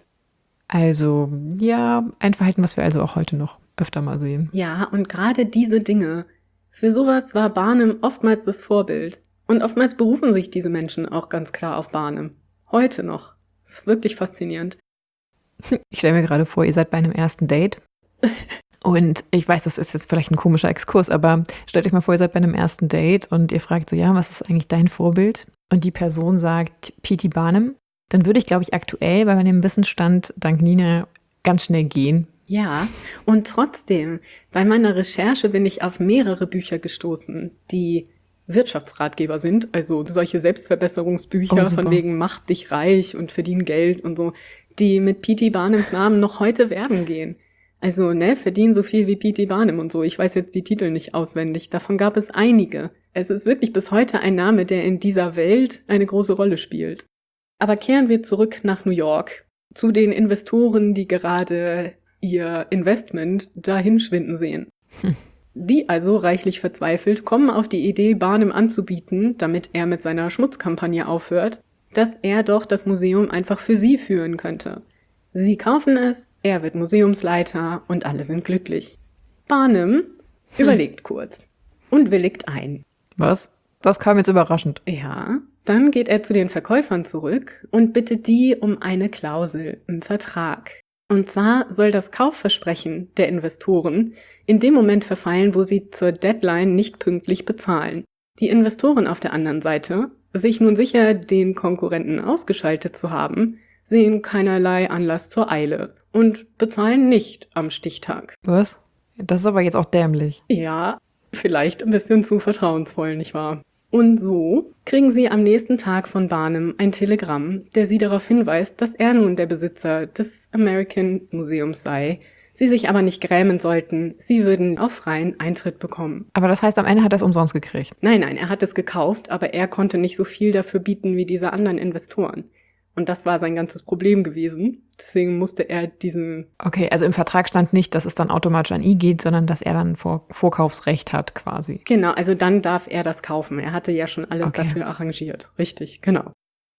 Also ja, ein Verhalten, was wir also auch heute noch öfter mal sehen. Ja, und gerade diese Dinge, für sowas war Barnum oftmals das Vorbild. Und oftmals berufen sich diese Menschen auch ganz klar auf Barnum. Heute noch. Das ist wirklich faszinierend. Ich stelle mir gerade vor, ihr seid bei einem ersten Date. Und ich weiß, das ist jetzt vielleicht ein komischer Exkurs, aber stellt euch mal vor, ihr seid bei einem ersten Date und ihr fragt so, ja, was ist eigentlich dein Vorbild? Und die Person sagt P T Barnum. Dann würde ich, glaube ich, aktuell bei meinem Wissensstand dank Nina ganz schnell gehen. Ja, und trotzdem, bei meiner Recherche bin ich auf mehrere Bücher gestoßen, die Wirtschaftsratgeber sind, also solche Selbstverbesserungsbücher oh, von wegen mach dich reich und verdien Geld und so, die mit P T Barnums Namen noch heute werben gehen. Also, ne, verdienen so viel wie P T Barnum und so. Ich weiß jetzt die Titel nicht auswendig. Davon gab es einige. Es ist wirklich bis heute ein Name, der in dieser Welt eine große Rolle spielt. Aber kehren wir zurück nach New York. Zu den Investoren, die gerade ihr Investment dahin schwinden sehen. Hm. Die also, reichlich verzweifelt, kommen auf die Idee, Barnum anzubieten, damit er mit seiner Schmutzkampagne aufhört, dass er doch das Museum einfach für sie führen könnte. Sie kaufen es, er wird Museumsleiter und alle sind glücklich. Barnum hm. überlegt kurz und willigt ein. Was? Das kam jetzt überraschend. Ja, dann geht er zu den Verkäufern zurück und bittet die um eine Klausel im Vertrag. Und zwar soll das Kaufversprechen der Investoren in dem Moment verfallen, wo sie zur Deadline nicht pünktlich bezahlen. Die Investoren auf der anderen Seite, sich nun sicher den Konkurrenten ausgeschaltet zu haben, sehen keinerlei Anlass zur Eile und bezahlen nicht am Stichtag. Was? Das ist aber jetzt auch dämlich. Ja, vielleicht ein bisschen zu vertrauensvoll, nicht wahr? Und so kriegen sie am nächsten Tag von Barnum ein Telegramm, der sie darauf hinweist, dass er nun der Besitzer des American Museums sei, sie sich aber nicht grämen sollten, sie würden auf freien Eintritt bekommen. Aber das heißt, am Ende hat er es umsonst gekriegt? Nein, nein, er hat es gekauft, aber er konnte nicht so viel dafür bieten wie diese anderen Investoren. Und das war sein ganzes Problem gewesen. Deswegen musste er diesen... Okay, also im Vertrag stand nicht, dass es dann automatisch an ihn geht, sondern dass er dann Vor- Vorkaufsrecht hat quasi. Genau, also dann darf er das kaufen. Er hatte ja schon alles okay. dafür arrangiert. Richtig, genau.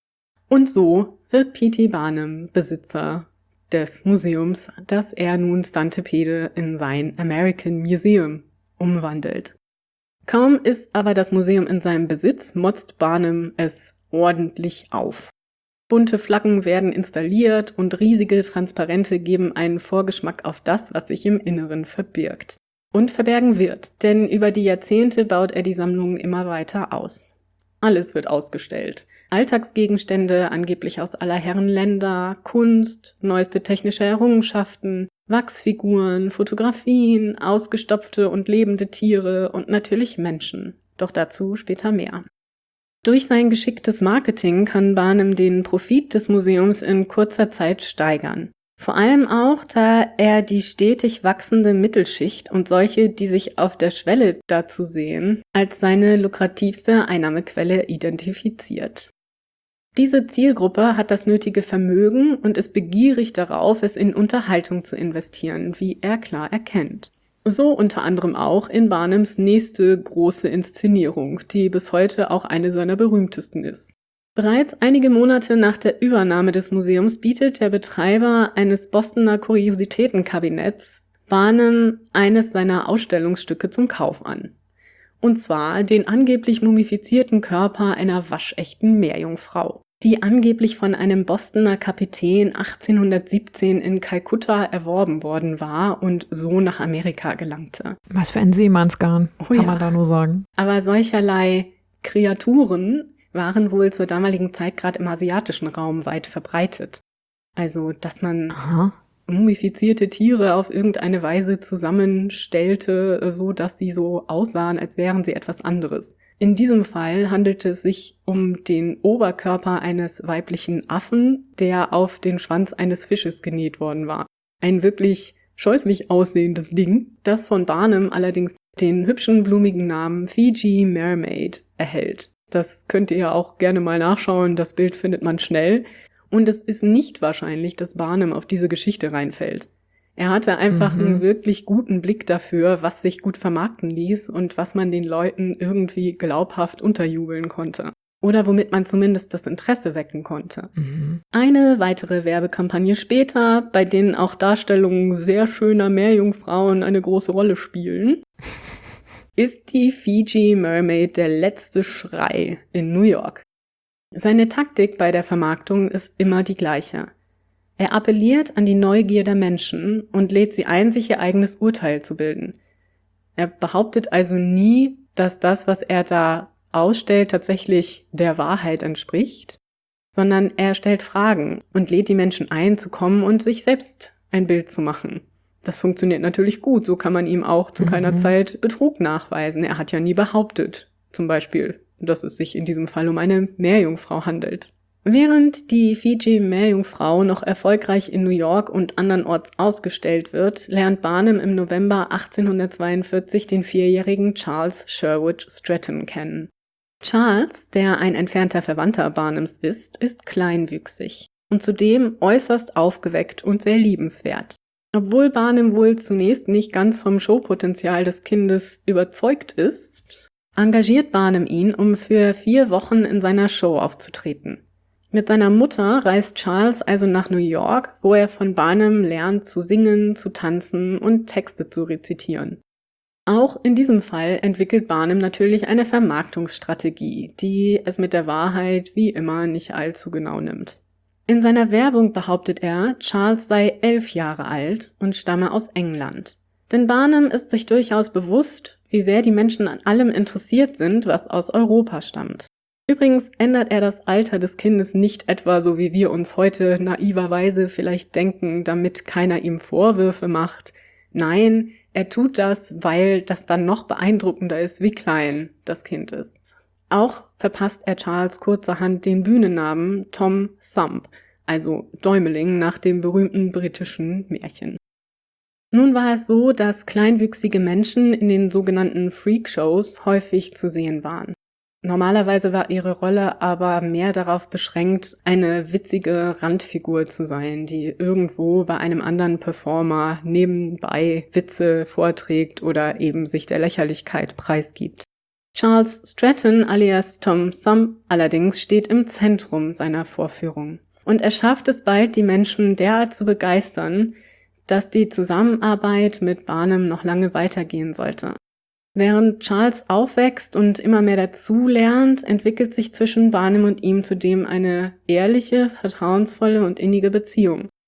Und so wird P T Barnum Besitzer des Museums, das er nun Stantepede in sein American Museum umwandelt. Kaum ist aber das Museum in seinem Besitz, motzt Barnum es ordentlich auf. Bunte Flaggen werden installiert und riesige Transparente geben einen Vorgeschmack auf das, was sich im Inneren verbirgt. Und verbergen wird, denn über die Jahrzehnte baut er die Sammlung immer weiter aus. Alles wird ausgestellt. Alltagsgegenstände, angeblich aus aller Herren Länder, Kunst, neueste technische Errungenschaften, Wachsfiguren, Fotografien, ausgestopfte und lebende Tiere und natürlich Menschen. Doch dazu später mehr. Durch sein geschicktes Marketing kann Barnum den Profit des Museums in kurzer Zeit steigern. Vor allem auch, da er die stetig wachsende Mittelschicht und solche, die sich auf der Schwelle dazu sehen, als seine lukrativste Einnahmequelle identifiziert. Diese Zielgruppe hat das nötige Vermögen und ist begierig darauf, es in Unterhaltung zu investieren, wie er klar erkennt. So unter anderem auch in Barnums nächste große Inszenierung, die bis heute auch eine seiner berühmtesten ist. Bereits einige Monate nach der Übernahme des Museums bietet der Betreiber eines Bostoner Kuriositätenkabinetts Barnum eines seiner Ausstellungsstücke zum Kauf an. Und zwar den angeblich mumifizierten Körper einer waschechten Meerjungfrau, die angeblich von einem Bostoner Kapitän achtzehnhundertsiebzehn in Kalkutta erworben worden war und so nach Amerika gelangte. Was für ein Seemannsgarn, Oh kann ja. man da nur sagen. Aber solcherlei Kreaturen waren wohl zur damaligen Zeit gerade im asiatischen Raum weit verbreitet. Also, dass man Aha. mumifizierte Tiere auf irgendeine Weise zusammenstellte, so dass sie so aussahen, als wären sie etwas anderes. In diesem Fall handelte es sich um den Oberkörper eines weiblichen Affen, der auf den Schwanz eines Fisches genäht worden war. Ein wirklich scheußlich aussehendes Ding, das von Barnum allerdings den hübschen, blumigen Namen Fiji Mermaid erhält. Das könnt ihr ja auch gerne mal nachschauen, das Bild findet man schnell. Und es ist nicht wahrscheinlich, dass Barnum auf diese Geschichte reinfällt. Er hatte einfach mhm. einen wirklich guten Blick dafür, was sich gut vermarkten ließ und was man den Leuten irgendwie glaubhaft unterjubeln konnte. Oder womit man zumindest das Interesse wecken konnte. Mhm. Eine weitere Werbekampagne später, bei denen auch Darstellungen sehr schöner Meerjungfrauen eine große Rolle spielen, ist die Fiji Mermaid der letzte Schrei in New York. Seine Taktik bei der Vermarktung ist immer die gleiche. Er appelliert an die Neugier der Menschen und lädt sie ein, sich ihr eigenes Urteil zu bilden. Er behauptet also nie, dass das, was er da ausstellt, tatsächlich der Wahrheit entspricht, sondern er stellt Fragen und lädt die Menschen ein, zu kommen und sich selbst ein Bild zu machen. Das funktioniert natürlich gut, so kann man ihm auch zu keiner Mhm. Zeit Betrug nachweisen. Er hat ja nie behauptet, zum Beispiel, dass es sich in diesem Fall um eine Meerjungfrau handelt. Während die Fiji-Meerjungfrau noch erfolgreich in New York und andernorts ausgestellt wird, lernt Barnum im November achtzehnhundertzweiundvierzig den vierjährigen Charles Sherwood Stratton kennen. Charles, der ein entfernter Verwandter Barnums ist, ist kleinwüchsig und zudem äußerst aufgeweckt und sehr liebenswert. Obwohl Barnum wohl zunächst nicht ganz vom Showpotenzial des Kindes überzeugt ist, engagiert Barnum ihn, um für vier Wochen in seiner Show aufzutreten. Mit seiner Mutter reist Charles also nach New York, wo er von Barnum lernt zu singen, zu tanzen und Texte zu rezitieren. Auch in diesem Fall entwickelt Barnum natürlich eine Vermarktungsstrategie, die es mit der Wahrheit wie immer nicht allzu genau nimmt. In seiner Werbung behauptet er, Charles sei elf Jahre alt und stamme aus England. Denn Barnum ist sich durchaus bewusst, wie sehr die Menschen an allem interessiert sind, was aus Europa stammt. Übrigens ändert er das Alter des Kindes nicht etwa so, wie wir uns heute naiverweise vielleicht denken, damit keiner ihm Vorwürfe macht. Nein, er tut das, weil das dann noch beeindruckender ist, wie klein das Kind ist. Auch verpasst er Charles kurzerhand den Bühnennamen Tom Thumb, also Däumeling nach dem berühmten britischen Märchen. Nun war es so, dass kleinwüchsige Menschen in den sogenannten Freakshows häufig zu sehen waren. Normalerweise war ihre Rolle aber mehr darauf beschränkt, eine witzige Randfigur zu sein, die irgendwo bei einem anderen Performer nebenbei Witze vorträgt oder eben sich der Lächerlichkeit preisgibt. Charles Stratton alias Tom Thumb allerdings steht im Zentrum seiner Vorführung. Und er schafft es bald, die Menschen derart zu begeistern, dass die Zusammenarbeit mit Barnum noch lange weitergehen sollte. Während Charles aufwächst und immer mehr dazulernt, entwickelt sich zwischen Barnum und ihm zudem eine ehrliche, vertrauensvolle und innige Beziehung,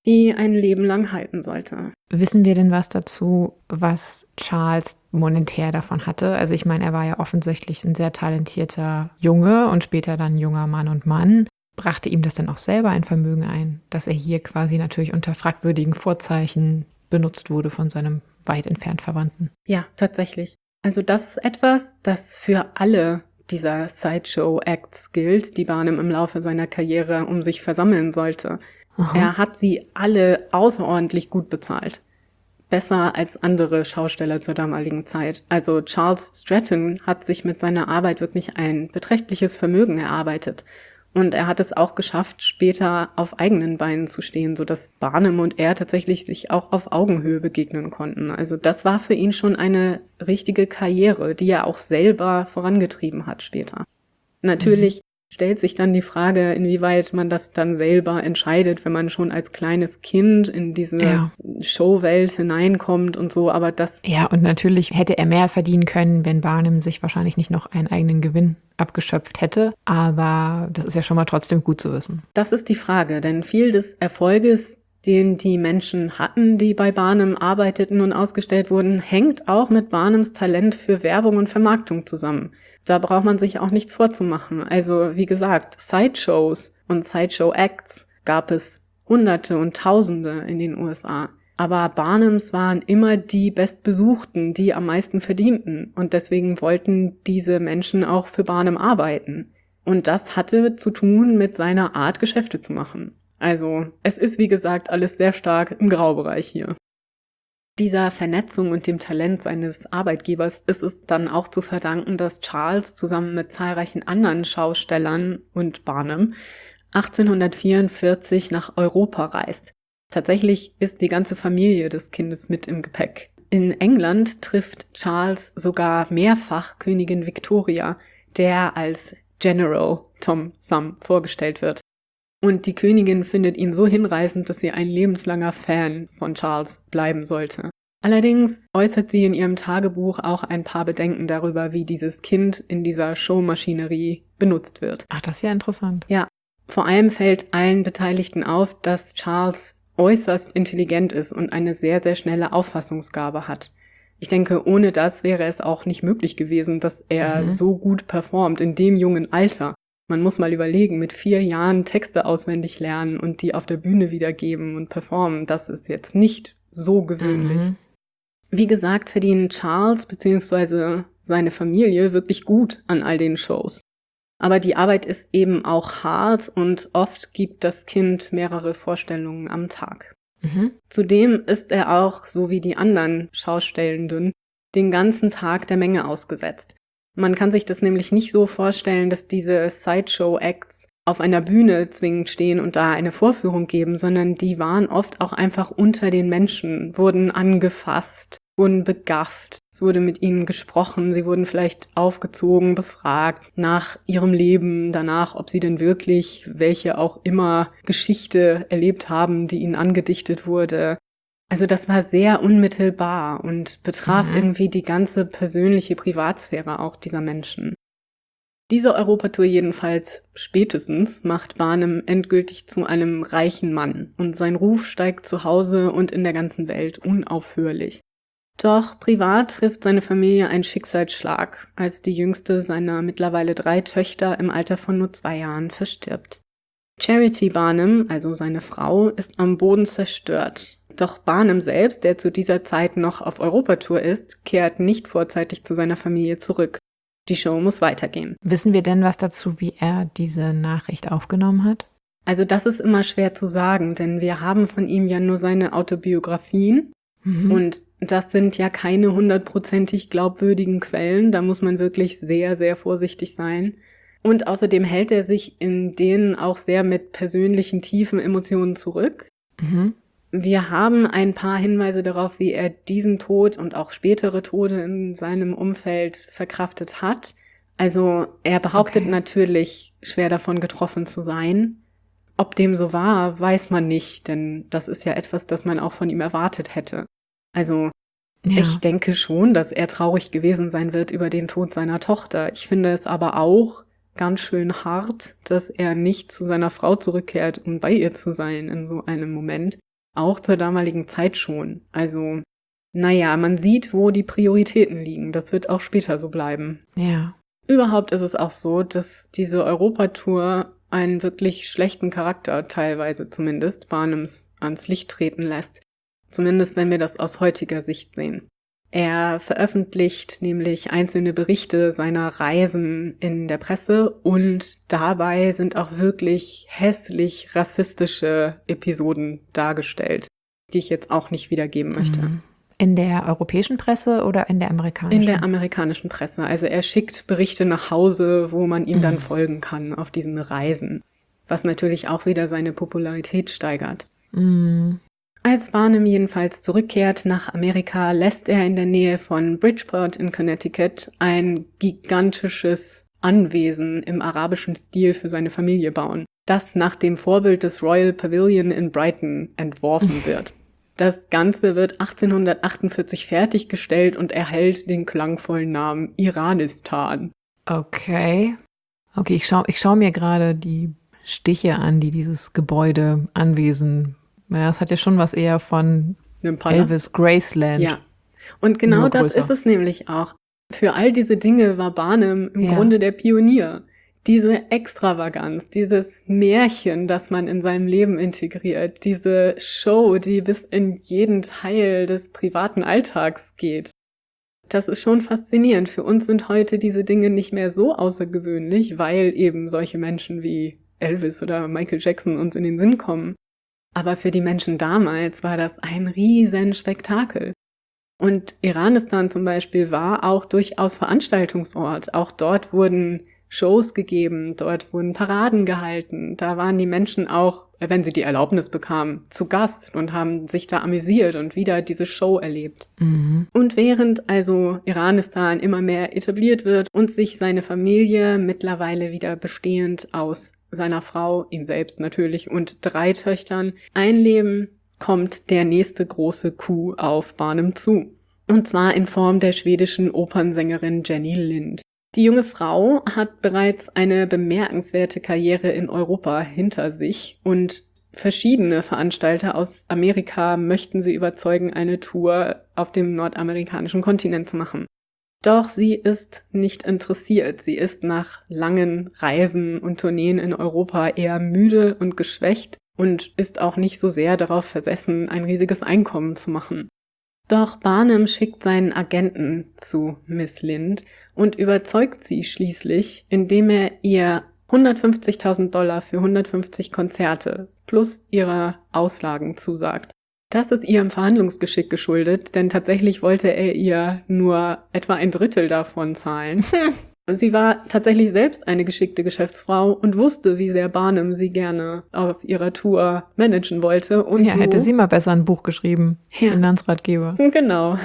die ein Leben lang halten sollte. Wissen wir denn was dazu, was Charles monetär davon hatte? Also ich meine, er war ja offensichtlich ein sehr talentierter Junge und später dann junger Mann und Mann. Brachte ihm das denn auch selber ein Vermögen ein, dass er hier quasi natürlich unter fragwürdigen Vorzeichen benutzt wurde von seinem weit entfernt Verwandten? Ja, tatsächlich. Also das ist etwas, das für alle dieser Sideshow-Acts gilt, die Barnum im Laufe seiner Karriere um sich versammeln sollte. Aha. Er hat sie alle außerordentlich gut bezahlt. Besser als andere Schausteller zur damaligen Zeit. Also Charles Stratton hat sich mit seiner Arbeit wirklich ein beträchtliches Vermögen erarbeitet. Und er hat es auch geschafft, später auf eigenen Beinen zu stehen, sodass Barnum und er tatsächlich sich auch auf Augenhöhe begegnen konnten. Also das war für ihn schon eine richtige Karriere, die er auch selber vorangetrieben hat später. Natürlich mhm. stellt sich dann die Frage, inwieweit man das dann selber entscheidet, wenn man schon als kleines Kind in diese ja. Showwelt hineinkommt und so, aber das... Ja, und natürlich hätte er mehr verdienen können, wenn Barnum sich wahrscheinlich nicht noch einen eigenen Gewinn abgeschöpft hätte, aber das ist ja schon mal trotzdem gut zu wissen. Das ist die Frage, denn viel des Erfolges, den die Menschen hatten, die bei Barnum arbeiteten und ausgestellt wurden, hängt auch mit Barnums Talent für Werbung und Vermarktung zusammen. Da braucht man sich auch nichts vorzumachen. Also wie gesagt, Sideshows und Sideshow-Acts gab es Hunderte und Tausende in den U S A. Aber Barnums waren immer die bestbesuchten, die am meisten verdienten. Und deswegen wollten diese Menschen auch für Barnum arbeiten. Und das hatte zu tun mit seiner Art, Geschäfte zu machen. Also es ist, wie gesagt, alles sehr stark im Graubereich hier. Dieser Vernetzung und dem Talent seines Arbeitgebers ist es dann auch zu verdanken, dass Charles zusammen mit zahlreichen anderen Schaustellern und Barnum achtzehnhundertvierundvierzig nach Europa reist. Tatsächlich ist die ganze Familie des Kindes mit im Gepäck. In England trifft Charles sogar mehrfach Königin Victoria, der als General Tom Thumb vorgestellt wird. Und die Königin findet ihn so hinreißend, dass sie ein lebenslanger Fan von Charles bleiben sollte. Allerdings äußert sie in ihrem Tagebuch auch ein paar Bedenken darüber, wie dieses Kind in dieser Showmaschinerie benutzt wird. Ach, das ist ja interessant. Ja, vor allem fällt allen Beteiligten auf, dass Charles äußerst intelligent ist und eine sehr, sehr schnelle Auffassungsgabe hat. Ich denke, ohne das wäre es auch nicht möglich gewesen, dass er mhm. so gut performt in dem jungen Alter. Man muss mal überlegen, mit vier Jahren Texte auswendig lernen und die auf der Bühne wiedergeben und performen, das ist jetzt nicht so gewöhnlich. Mhm. Wie gesagt, verdienen Charles bzw. seine Familie wirklich gut an all den Shows. Aber die Arbeit ist eben auch hart und oft gibt das Kind mehrere Vorstellungen am Tag. Mhm. Zudem ist er auch, so wie die anderen Schaustellenden, den ganzen Tag der Menge ausgesetzt. Man kann sich das nämlich nicht so vorstellen, dass diese Sideshow-Acts auf einer Bühne zwingend stehen und da eine Vorführung geben, sondern die waren oft auch einfach unter den Menschen, wurden angefasst, wurden begafft, es wurde mit ihnen gesprochen, sie wurden vielleicht aufgezogen, befragt nach ihrem Leben, danach, ob sie denn wirklich welche auch immer Geschichte erlebt haben, die ihnen angedichtet wurde. Also das war sehr unmittelbar und betraf mhm. irgendwie die ganze persönliche Privatsphäre auch dieser Menschen. Diese Europatour jedenfalls spätestens macht Barnum endgültig zu einem reichen Mann und sein Ruf steigt zu Hause und in der ganzen Welt unaufhörlich. Doch privat trifft seine Familie einen Schicksalsschlag, als die jüngste seiner mittlerweile drei Töchter im Alter von nur zwei Jahren verstirbt. Charity Barnum, also seine Frau, ist am Boden zerstört. Doch Barnum selbst, der zu dieser Zeit noch auf Europatour ist, kehrt nicht vorzeitig zu seiner Familie zurück. Die Show muss weitergehen. Wissen wir denn was dazu, wie er diese Nachricht aufgenommen hat? Also das ist immer schwer zu sagen, denn wir haben von ihm ja nur seine Autobiografien. Mhm. Und das sind ja keine hundertprozentig glaubwürdigen Quellen. Da muss man wirklich sehr, sehr vorsichtig sein. Und außerdem hält er sich in denen auch sehr mit persönlichen, tiefen Emotionen zurück. Mhm. Wir haben ein paar Hinweise darauf, wie er diesen Tod und auch spätere Tode in seinem Umfeld verkraftet hat. Also er behauptet okay. natürlich, schwer davon getroffen zu sein. Ob dem so war, weiß man nicht, denn das ist ja etwas, das man auch von ihm erwartet hätte. Also ja. ich denke schon, dass er traurig gewesen sein wird über den Tod seiner Tochter. Ich finde es aber auch ganz schön hart, dass er nicht zu seiner Frau zurückkehrt, um bei ihr zu sein in so einem Moment. Auch zur damaligen Zeit schon. Also, naja, man sieht, wo die Prioritäten liegen. Das wird auch später so bleiben. Ja. Überhaupt ist es auch so, dass diese Europatour einen wirklich schlechten Charakter, teilweise zumindest, Barnums ans Licht treten lässt. Zumindest wenn wir das aus heutiger Sicht sehen. Er veröffentlicht nämlich einzelne Berichte seiner Reisen in der Presse und dabei sind auch wirklich hässlich rassistische Episoden dargestellt, die ich jetzt auch nicht wiedergeben möchte. In der europäischen Presse oder in der amerikanischen? In der amerikanischen Presse. Also er schickt Berichte nach Hause, wo man ihm mhm. dann folgen kann auf diesen Reisen, was natürlich auch wieder seine Popularität steigert. Mhm. Als Barnum jedenfalls zurückkehrt nach Amerika, lässt er in der Nähe von Bridgeport in Connecticut ein gigantisches Anwesen im arabischen Stil für seine Familie bauen, das nach dem Vorbild des Royal Pavilion in Brighton entworfen wird. Das Ganze wird achtzehnhundertachtundvierzig fertiggestellt und erhält den klangvollen Namen Iranistan. Okay. Okay, ich schaue ich schau mir gerade die Stiche an, die dieses Gebäude, Anwesen. Ja, es hat ja schon was eher von Elvis Graceland. Ja, und genau das ist es nämlich auch. Für all diese Dinge war Barnum im ja. Grunde der Pionier. Diese Extravaganz, dieses Märchen, das man in seinem Leben integriert, diese Show, die bis in jeden Teil des privaten Alltags geht. Das ist schon faszinierend. Für uns sind heute diese Dinge nicht mehr so außergewöhnlich, weil eben solche Menschen wie Elvis oder Michael Jackson uns in den Sinn kommen. Aber für die Menschen damals war das ein riesen Spektakel. Und Iranistan zum Beispiel war auch durchaus Veranstaltungsort. Auch dort wurden Shows gegeben, dort wurden Paraden gehalten. Da waren die Menschen auch, wenn sie die Erlaubnis bekamen, zu Gast und haben sich da amüsiert und wieder diese Show erlebt. Mhm. Und während also Iranistan immer mehr etabliert wird und sich seine Familie mittlerweile wieder bestehend aus seiner Frau, ihm selbst natürlich, und drei Töchtern einleben, kommt der nächste große Coup auf Barnum zu. Und zwar in Form der schwedischen Opernsängerin Jenny Lind. Die junge Frau hat bereits eine bemerkenswerte Karriere in Europa hinter sich und verschiedene Veranstalter aus Amerika möchten sie überzeugen, eine Tour auf dem nordamerikanischen Kontinent zu machen. Doch sie ist nicht interessiert. Sie ist nach langen Reisen und Tourneen in Europa eher müde und geschwächt und ist auch nicht so sehr darauf versessen, ein riesiges Einkommen zu machen. Doch Barnum schickt seinen Agenten zu Miss Lind und überzeugt sie schließlich, indem er ihr hundertfünfzigtausend Dollar für hundertfünfzig Konzerte plus ihrer Auslagen zusagt. Das ist ihrem Verhandlungsgeschick geschuldet, denn tatsächlich wollte er ihr nur etwa ein Drittel davon zahlen. Hm. Sie war tatsächlich selbst eine geschickte Geschäftsfrau und wusste, wie sehr Barnum sie gerne auf ihrer Tour managen wollte. Und ja, so, hätte sie mal besser ein Buch geschrieben, ja. Finanzratgeber. Genau.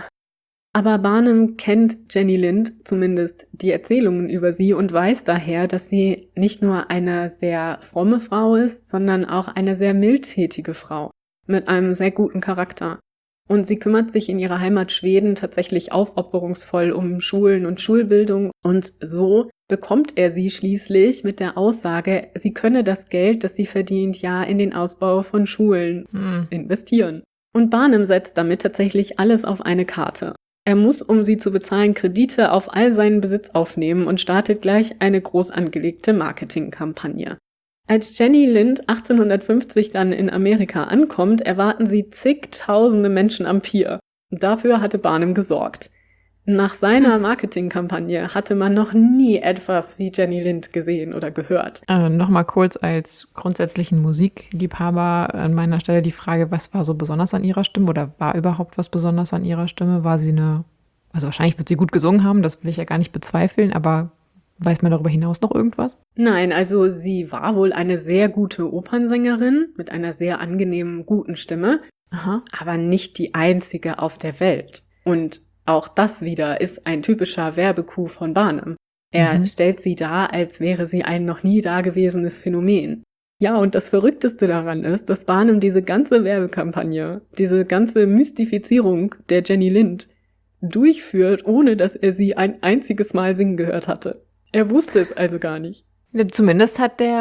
Aber Barnum kennt Jenny Lind, zumindest die Erzählungen über sie, und weiß daher, dass sie nicht nur eine sehr fromme Frau ist, sondern auch eine sehr mildtätige Frau mit einem sehr guten Charakter. Und sie kümmert sich in ihrer Heimat Schweden tatsächlich aufopferungsvoll um Schulen und Schulbildung. Und so bekommt er sie schließlich mit der Aussage, sie könne das Geld, das sie verdient, ja in den Ausbau von Schulen hm. investieren. Und Barnum setzt damit tatsächlich alles auf eine Karte. Er muss, um sie zu bezahlen, Kredite auf all seinen Besitz aufnehmen und startet gleich eine groß angelegte Marketingkampagne. Als Jenny Lind achtzehnhundertfünfzig dann in Amerika ankommt, erwarten sie zigtausende Menschen am Pier. Und dafür hatte Barnum gesorgt. Nach seiner Marketingkampagne hatte man noch nie etwas wie Jenny Lind gesehen oder gehört. Äh, Nochmal kurz als grundsätzlichen Musikliebhaber an meiner Stelle die Frage, was war so besonders an ihrer Stimme oder war überhaupt was besonders an ihrer Stimme? War sie eine, also wahrscheinlich wird sie gut gesungen haben, das will ich ja gar nicht bezweifeln, aber weiß man darüber hinaus noch irgendwas? Nein, also sie war wohl eine sehr gute Opernsängerin mit einer sehr angenehmen, guten Stimme, Aha. aber nicht die einzige auf der Welt. Und auch das wieder ist ein typischer Werbecoup von Barnum. Er mhm. stellt sie dar, als wäre sie ein noch nie dagewesenes Phänomen. Ja, und das Verrückteste daran ist, dass Barnum diese ganze Werbekampagne, diese ganze Mystifizierung der Jenny Lind durchführt, ohne dass er sie ein einziges Mal singen gehört hatte. Er wusste es also gar nicht. Zumindest hat der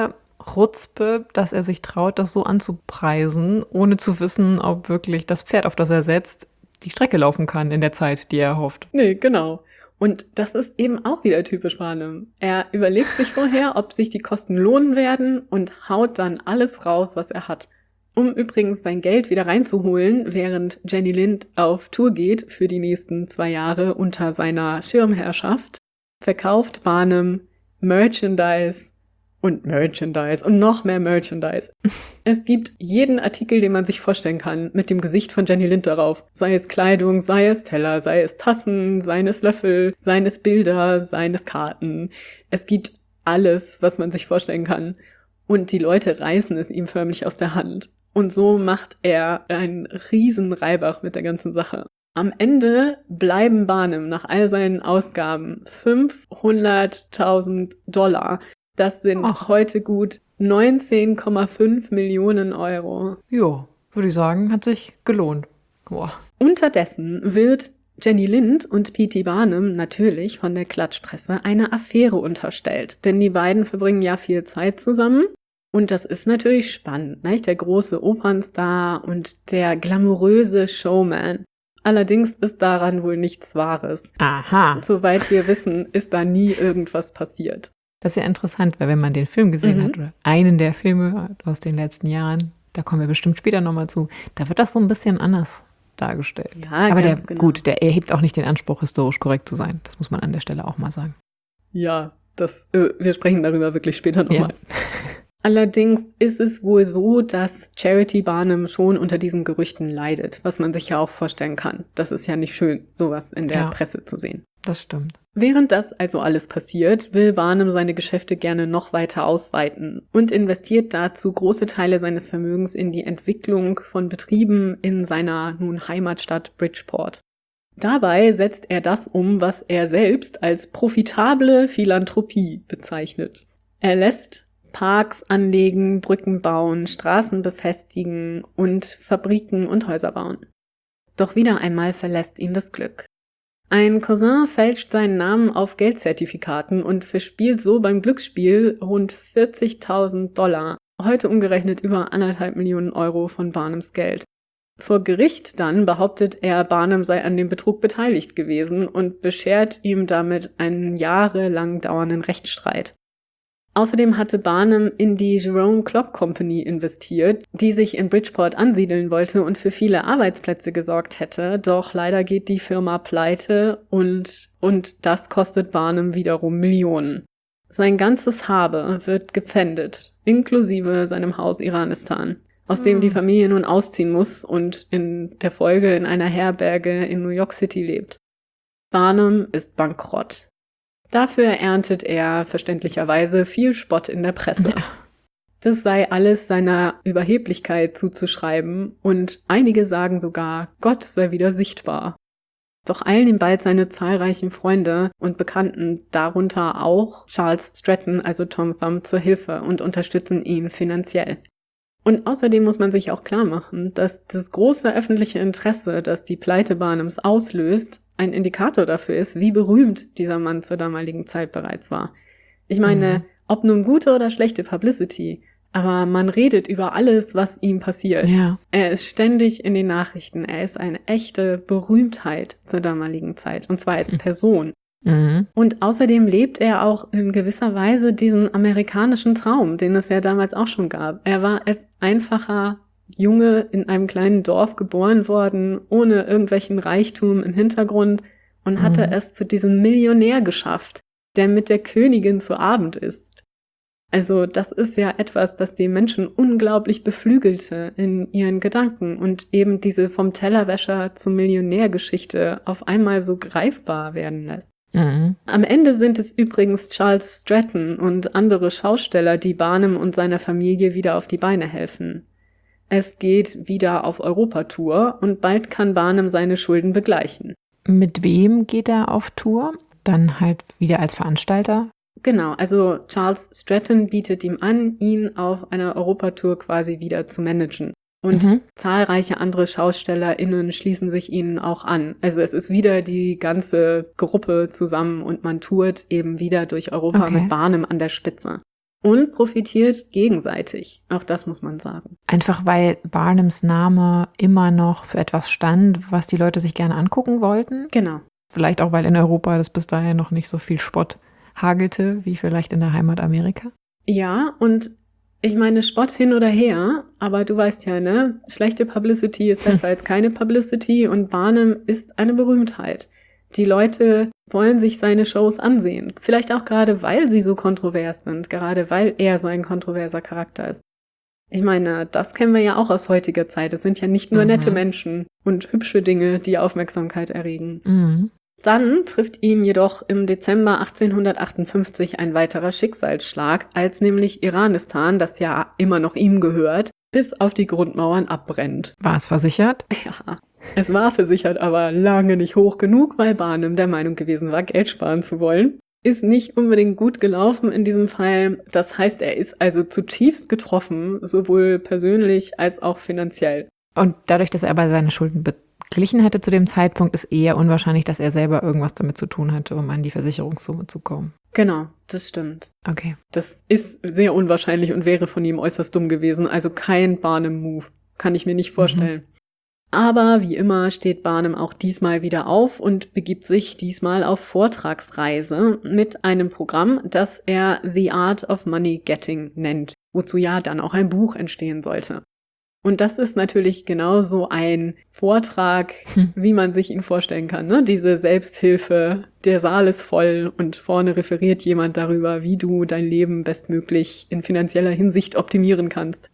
Chutzpe, dass er sich traut, das so anzupreisen, ohne zu wissen, ob wirklich das Pferd, auf das er setzt, die Strecke laufen kann in der Zeit, die er erhofft. Nee, genau. Und das ist eben auch wieder typisch Barnum. Er überlegt sich vorher, ob sich die Kosten lohnen werden und haut dann alles raus, was er hat. Um übrigens sein Geld wieder reinzuholen, während Jenny Lind auf Tour geht für die nächsten zwei Jahre unter seiner Schirmherrschaft, verkauft Barnum Merchandise und Merchandise und noch mehr Merchandise. Es gibt jeden Artikel, den man sich vorstellen kann, mit dem Gesicht von Jenny Lind darauf. Sei es Kleidung, sei es Teller, sei es Tassen, seien es Löffel, seien es Bilder, seien es Karten. Es gibt alles, was man sich vorstellen kann. Und die Leute reißen es ihm förmlich aus der Hand. Und so macht er einen riesen Reibach mit der ganzen Sache. Am Ende bleiben Barnum nach all seinen Ausgaben fünfhunderttausend Dollar. Das sind Ach. heute gut neunzehn Komma fünf Millionen Euro. Jo, würde ich sagen, hat sich gelohnt. Boah. Unterdessen wird Jenny Lind und P T Barnum natürlich von der Klatschpresse eine Affäre unterstellt. Denn die beiden verbringen ja viel Zeit zusammen. Und das ist natürlich spannend, nicht? Der große Opernstar und der glamouröse Showman. Allerdings ist daran wohl nichts Wahres. Aha. Soweit wir wissen, ist da nie irgendwas passiert. Das ist ja interessant, weil wenn man den Film gesehen Mhm. hat, oder einen der Filme aus den letzten Jahren, da kommen wir bestimmt später nochmal zu, da wird das so ein bisschen anders dargestellt. Ja, Aber der, ganz genau. gut, der erhebt auch nicht den Anspruch, historisch korrekt zu sein. Das muss man an der Stelle auch mal sagen. Ja, das, äh, wir sprechen darüber wirklich später nochmal. Ja. Allerdings ist es wohl so, dass Charity Barnum schon unter diesen Gerüchten leidet, was man sich ja auch vorstellen kann. Das ist ja nicht schön, sowas in der Ja. Presse zu sehen. Das stimmt. Während das also alles passiert, will Barnum seine Geschäfte gerne noch weiter ausweiten und investiert dazu große Teile seines Vermögens in die Entwicklung von Betrieben in seiner nun Heimatstadt Bridgeport. Dabei setzt er das um, was er selbst als profitable Philanthropie bezeichnet. Er lässt Parks anlegen, Brücken bauen, Straßen befestigen und Fabriken und Häuser bauen. Doch wieder einmal verlässt ihn das Glück. Ein Cousin fälscht seinen Namen auf Geldzertifikaten und verspielt so beim Glücksspiel rund vierzigtausend Dollar, heute umgerechnet über anderthalb Millionen Euro von Barnums Geld. Vor Gericht dann behauptet er, Barnum sei an dem Betrug beteiligt gewesen und beschert ihm damit einen jahrelang dauernden Rechtsstreit. Außerdem hatte Barnum in die Jerome Clock Company investiert, die sich in Bridgeport ansiedeln wollte und für viele Arbeitsplätze gesorgt hätte, doch leider geht die Firma pleite und, und das kostet Barnum wiederum Millionen. Sein ganzes Habe wird gepfändet, inklusive seinem Haus Iranistan, aus dem die Familie nun ausziehen muss und in der Folge in einer Herberge in New York City lebt. Barnum ist bankrott. Dafür erntet er verständlicherweise viel Spott in der Presse. Ja. Das sei alles seiner Überheblichkeit zuzuschreiben und einige sagen sogar, Gott sei wieder sichtbar. Doch eilen ihm bald seine zahlreichen Freunde und Bekannten, darunter auch Charles Stratton, also Tom Thumb, zur Hilfe und unterstützen ihn finanziell. Und außerdem muss man sich auch klar machen, dass das große öffentliche Interesse, das die Pleite Barnums auslöst, ein Indikator dafür ist, wie berühmt dieser Mann zur damaligen Zeit bereits war. Ich meine, mhm. ob nun gute oder schlechte Publicity, aber man redet über alles, was ihm passiert. Ja. Er ist ständig in den Nachrichten. Er ist eine echte Berühmtheit zur damaligen Zeit, und zwar als Person. Mhm. Und außerdem lebt er auch in gewisser Weise diesen amerikanischen Traum, den es ja damals auch schon gab. Er war als einfacher Junge in einem kleinen Dorf geboren worden, ohne irgendwelchen Reichtum im Hintergrund und hatte Mhm. es zu diesem Millionär geschafft, der mit der Königin zu Abend isst. Also das ist ja etwas, das die Menschen unglaublich beflügelte in ihren Gedanken und eben diese vom Tellerwäscher zum Millionär-Geschichte auf einmal so greifbar werden lässt. Mhm. Am Ende sind es übrigens Charles Stratton und andere Schausteller, die Barnum und seiner Familie wieder auf die Beine helfen. Es geht wieder auf Europatour und bald kann Barnum seine Schulden begleichen. Mit wem geht er auf Tour? Dann halt wieder als Veranstalter? Genau, also Charles Stratton bietet ihm an, ihn auf einer Europatour quasi wieder zu managen. Und Mhm. zahlreiche andere SchaustellerInnen schließen sich ihnen auch an. Also es ist wieder die ganze Gruppe zusammen und man tourt eben wieder durch Europa Okay. mit Barnum an der Spitze. und profitiert gegenseitig. Auch das muss man sagen. Einfach weil Barnums Name immer noch für etwas stand, was die Leute sich gerne angucken wollten? Genau. Vielleicht auch, weil in Europa das bis dahin noch nicht so viel Spott hagelte, wie vielleicht in der Heimat Amerika? Ja, und ich meine, Spott hin oder her, aber du weißt ja, ne, schlechte Publicity ist besser als keine Publicity und Barnum ist eine Berühmtheit. Die Leute wollen sich seine Shows ansehen. Vielleicht auch gerade, weil sie so kontrovers sind, gerade weil er so ein kontroverser Charakter ist. Ich meine, das kennen wir ja auch aus heutiger Zeit. Es sind ja nicht nur Mhm. nette Menschen und hübsche Dinge, die Aufmerksamkeit erregen. Mhm. Dann trifft ihn jedoch im Dezember achtzehnhundertachtundfünfzig ein weiterer Schicksalsschlag, als nämlich Iranistan, das ja immer noch ihm gehört, bis auf die Grundmauern abbrennt. War es versichert? Ja, es war versichert, aber lange nicht hoch genug, weil Barnum der Meinung gewesen war, Geld sparen zu wollen. Ist nicht unbedingt gut gelaufen in diesem Fall. Das heißt, er ist also zutiefst getroffen, sowohl persönlich als auch finanziell. Und dadurch, dass er aber seine Schulden beglichen hatte zu dem Zeitpunkt, ist eher unwahrscheinlich, dass er selber irgendwas damit zu tun hatte, um an die Versicherungssumme zu kommen. Genau, das stimmt. Okay. Das ist sehr unwahrscheinlich und wäre von ihm äußerst dumm gewesen. Also kein Barnum-Move. Kann ich mir nicht vorstellen. Mhm. Aber wie immer steht Barnum auch diesmal wieder auf und begibt sich diesmal auf Vortragsreise mit einem Programm, das er The Art of Money Getting nennt, wozu ja dann auch ein Buch entstehen sollte. Und das ist natürlich genauso ein Vortrag, hm. wie man sich ihn vorstellen kann, ne? Diese Selbsthilfe, der Saal ist voll und vorne referiert jemand darüber, wie du dein Leben bestmöglich in finanzieller Hinsicht optimieren kannst.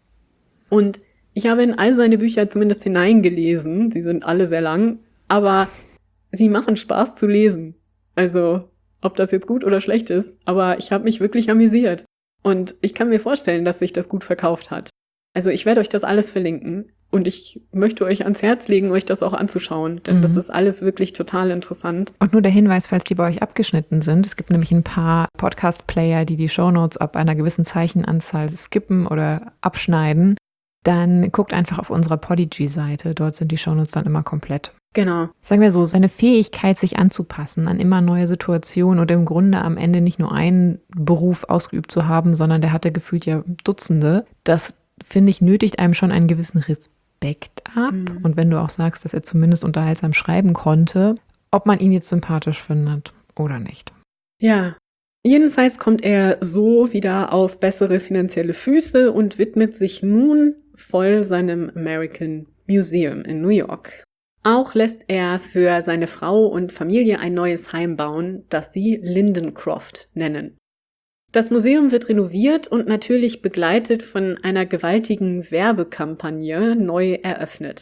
Und ich habe in all seine Bücher zumindest hineingelesen, sie sind alle sehr lang, aber sie machen Spaß zu lesen. Also, ob das jetzt gut oder schlecht ist, aber ich habe mich wirklich amüsiert. Und ich kann mir vorstellen, dass sich das gut verkauft hat. Also ich werde euch das alles verlinken und ich möchte euch ans Herz legen, euch das auch anzuschauen, denn mhm. das ist alles wirklich total interessant. Und nur der Hinweis, falls die bei euch abgeschnitten sind, es gibt nämlich ein paar Podcast-Player, die die Shownotes ab einer gewissen Zeichenanzahl skippen oder abschneiden. Dann guckt einfach auf unserer Podigy-Seite, dort sind die Shownotes dann immer komplett. Genau. Sagen wir so, seine Fähigkeit, sich anzupassen an immer neue Situationen und im Grunde am Ende nicht nur einen Beruf ausgeübt zu haben, sondern der hatte gefühlt ja Dutzende, das finde ich, nötigt einem schon einen gewissen Respekt ab. Mhm. Und wenn du auch sagst, dass er zumindest unterhaltsam schreiben konnte, ob man ihn jetzt sympathisch findet oder nicht. Ja, jedenfalls kommt er so wieder auf bessere finanzielle Füße und widmet sich nun voll seinem American Museum in New York. Auch lässt er für seine Frau und Familie ein neues Heim bauen, das sie Lindencroft nennen. Das Museum wird renoviert und natürlich begleitet von einer gewaltigen Werbekampagne neu eröffnet.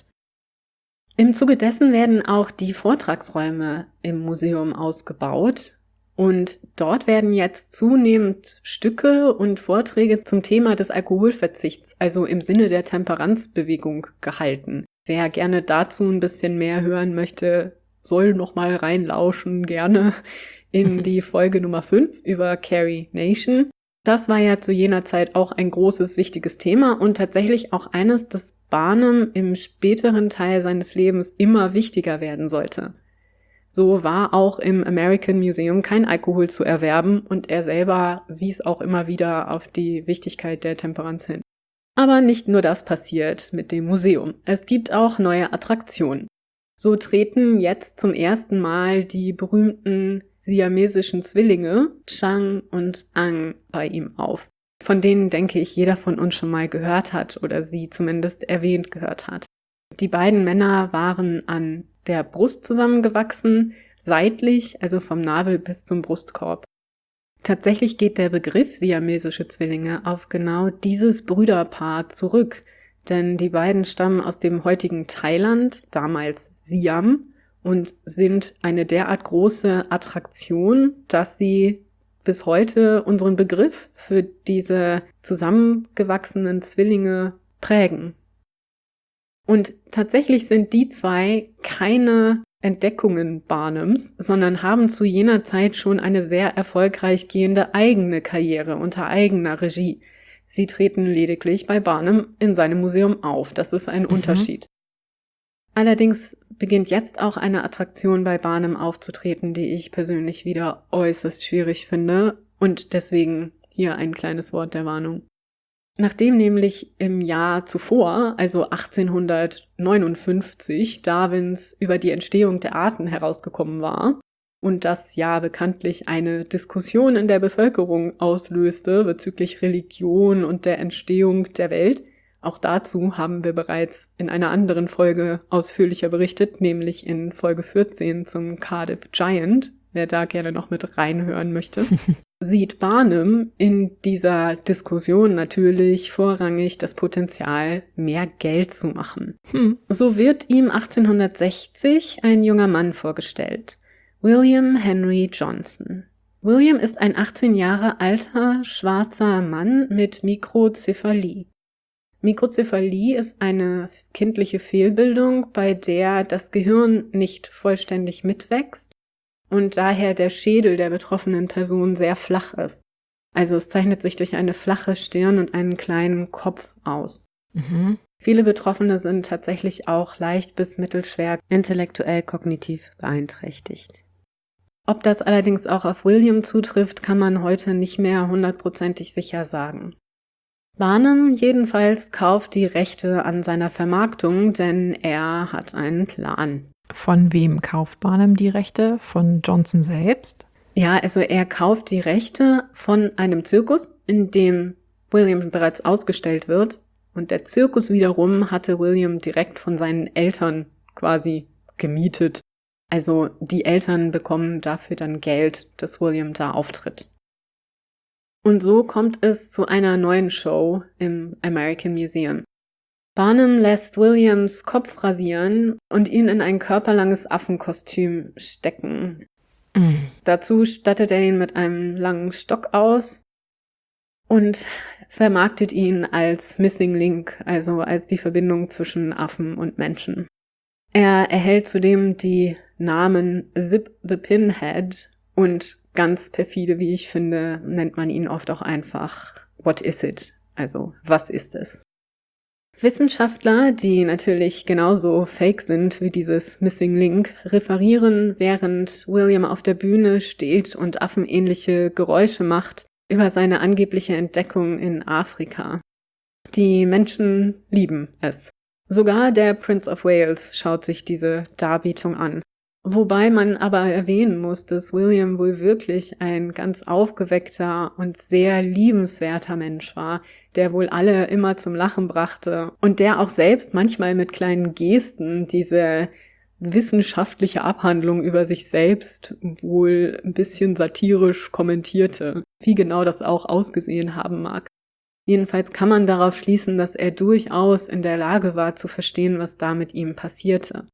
Im Zuge dessen werden auch die Vortragsräume im Museum ausgebaut und dort werden jetzt zunehmend Stücke und Vorträge zum Thema des Alkoholverzichts, also im Sinne der Temperanzbewegung, gehalten. Wer gerne dazu ein bisschen mehr hören möchte, soll noch mal reinlauschen, gerne in die Folge Nummer fünf über Carrie Nation. Das war ja zu jener Zeit auch ein großes, wichtiges Thema und tatsächlich auch eines, das Barnum im späteren Teil seines Lebens immer wichtiger werden sollte. So war auch im American Museum kein Alkohol zu erwerben und er selber wies auch immer wieder auf die Wichtigkeit der Temperanz hin. Aber nicht nur das passiert mit dem Museum. Es gibt auch neue Attraktionen. So treten jetzt zum ersten Mal die berühmten siamesischen Zwillinge Chang und Ang bei ihm auf, von denen, denke ich, jeder von uns schon mal gehört hat oder sie zumindest erwähnt gehört hat. Die beiden Männer waren an der Brust zusammengewachsen, seitlich, also vom Nabel bis zum Brustkorb. Tatsächlich geht der Begriff siamesische Zwillinge auf genau dieses Brüderpaar zurück, denn die beiden stammen aus dem heutigen Thailand, damals Siam, und sind eine derart große Attraktion, dass sie bis heute unseren Begriff für diese zusammengewachsenen Zwillinge prägen. Und tatsächlich sind die zwei keine Entdeckungen Barnums, sondern haben zu jener Zeit schon eine sehr erfolgreich gehende eigene Karriere unter eigener Regie. Sie treten lediglich bei Barnum in seinem Museum auf. Das ist ein mhm. Unterschied. Allerdings beginnt jetzt auch eine Attraktion bei Barnum aufzutreten, die ich persönlich wieder äußerst schwierig finde und deswegen Hier ein kleines Wort der Warnung. Nachdem nämlich im Jahr zuvor, also achtzehnhundertneunundfünfzig, Darwins über die Entstehung der Arten herausgekommen war und das ja bekanntlich eine Diskussion in der Bevölkerung auslöste bezüglich Religion und der Entstehung der Welt, auch dazu haben wir bereits in einer anderen Folge ausführlicher berichtet, nämlich in Folge vierzehn zum Cardiff Giant, wer da gerne noch mit reinhören möchte. Sieht Barnum in dieser Diskussion natürlich vorrangig das Potenzial, mehr Geld zu machen. Hm. So wird ihm achtzehnhundertsechzig ein junger Mann vorgestellt, William Henry Johnson. William ist ein achtzehn Jahre alter, schwarzer Mann mit Mikrozephalie. Mikrozephalie ist eine kindliche Fehlbildung, bei der das Gehirn nicht vollständig mitwächst und daher der Schädel der betroffenen Person sehr flach ist. Also es zeichnet sich durch eine flache Stirn und einen kleinen Kopf aus. Mhm. Viele Betroffene sind tatsächlich auch leicht bis mittelschwer intellektuell kognitiv beeinträchtigt. Ob das allerdings auch auf William zutrifft, kann man heute nicht mehr hundertprozentig sicher sagen. Barnum jedenfalls kauft die Rechte an seiner Vermarktung, denn er hat einen Plan. Von wem kauft Barnum die Rechte? Von Johnson selbst? Ja, also er kauft die Rechte von einem Zirkus, in dem William bereits ausgestellt wird. Und der Zirkus wiederum hatte William direkt von seinen Eltern quasi gemietet. Also die Eltern bekommen dafür dann Geld, dass William da auftritt. Und so kommt es zu einer neuen Show im American Museum. Barnum lässt Williams Kopf rasieren und ihn in ein körperlanges Affenkostüm stecken. Mhm. Dazu stattet er ihn mit einem langen Stock aus und vermarktet ihn als Missing Link, also als die Verbindung zwischen Affen und Menschen. Er erhält zudem die Namen Zip the Pinhead und ganz perfide, wie ich finde, nennt man ihn oft auch einfach What is it? Also, was ist es? Wissenschaftler, die natürlich genauso fake sind wie dieses Missing Link, referieren, während William auf der Bühne steht und affenähnliche Geräusche macht, über seine angebliche Entdeckung in Afrika. Die Menschen lieben es. Sogar der Prince of Wales schaut sich diese Darbietung an. Wobei man aber erwähnen muss, dass William wohl wirklich ein ganz aufgeweckter und sehr liebenswerter Mensch war, der wohl alle immer zum Lachen brachte und der auch selbst manchmal mit kleinen Gesten diese wissenschaftliche Abhandlung über sich selbst wohl ein bisschen satirisch kommentierte, wie genau das auch ausgesehen haben mag. Jedenfalls kann man darauf schließen, dass er durchaus in der Lage war zu verstehen, was da mit ihm passierte.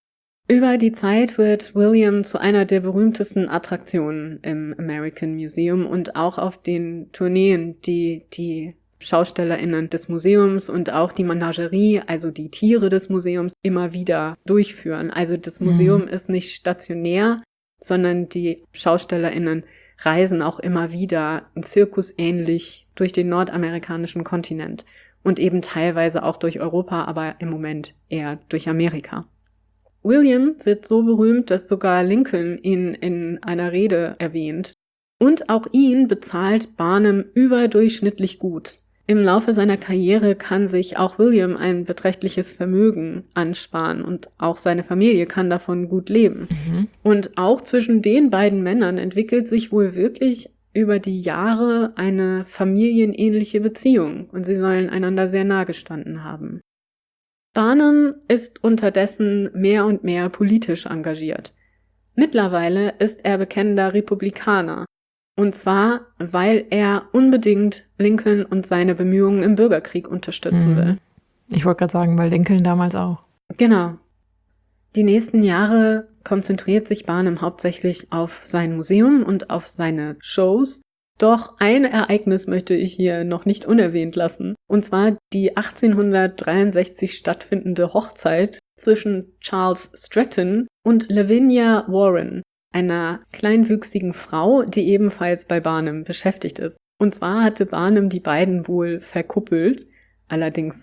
Über die Zeit wird William zu einer der berühmtesten Attraktionen im American Museum und auch auf den Tourneen, die die SchaustellerInnen des Museums und auch die Menagerie, also die Tiere des Museums, immer wieder durchführen. Also das Museum mhm. ist nicht stationär, sondern die SchaustellerInnen reisen auch immer wieder zirkusähnlich durch den nordamerikanischen Kontinent und eben teilweise auch durch Europa, aber im Moment eher durch Amerika. William wird so berühmt, dass sogar Lincoln ihn in einer Rede erwähnt. Und auch ihn bezahlt Barnum überdurchschnittlich gut. Im Laufe seiner Karriere kann sich auch William ein beträchtliches Vermögen ansparen und auch seine Familie kann davon gut leben. Mhm. Und auch zwischen den beiden Männern entwickelt sich wohl wirklich über die Jahre eine familienähnliche Beziehung und sie sollen einander sehr nahe gestanden haben. Barnum ist unterdessen mehr und mehr politisch engagiert. Mittlerweile ist er bekennender Republikaner. Und zwar, weil er unbedingt Lincoln und seine Bemühungen im Bürgerkrieg unterstützen mhm. will. Ich wollte gerade sagen, weil Lincoln damals auch. Genau. Die nächsten Jahre konzentriert sich Barnum hauptsächlich auf sein Museum und auf seine Shows. Doch ein Ereignis möchte ich hier noch nicht unerwähnt lassen, und zwar die achtzehnhundertdreiundsechzig stattfindende Hochzeit zwischen Charles Stratton und Lavinia Warren, einer kleinwüchsigen Frau, die ebenfalls bei Barnum beschäftigt ist. Und zwar hatte Barnum die beiden wohl verkuppelt, allerdings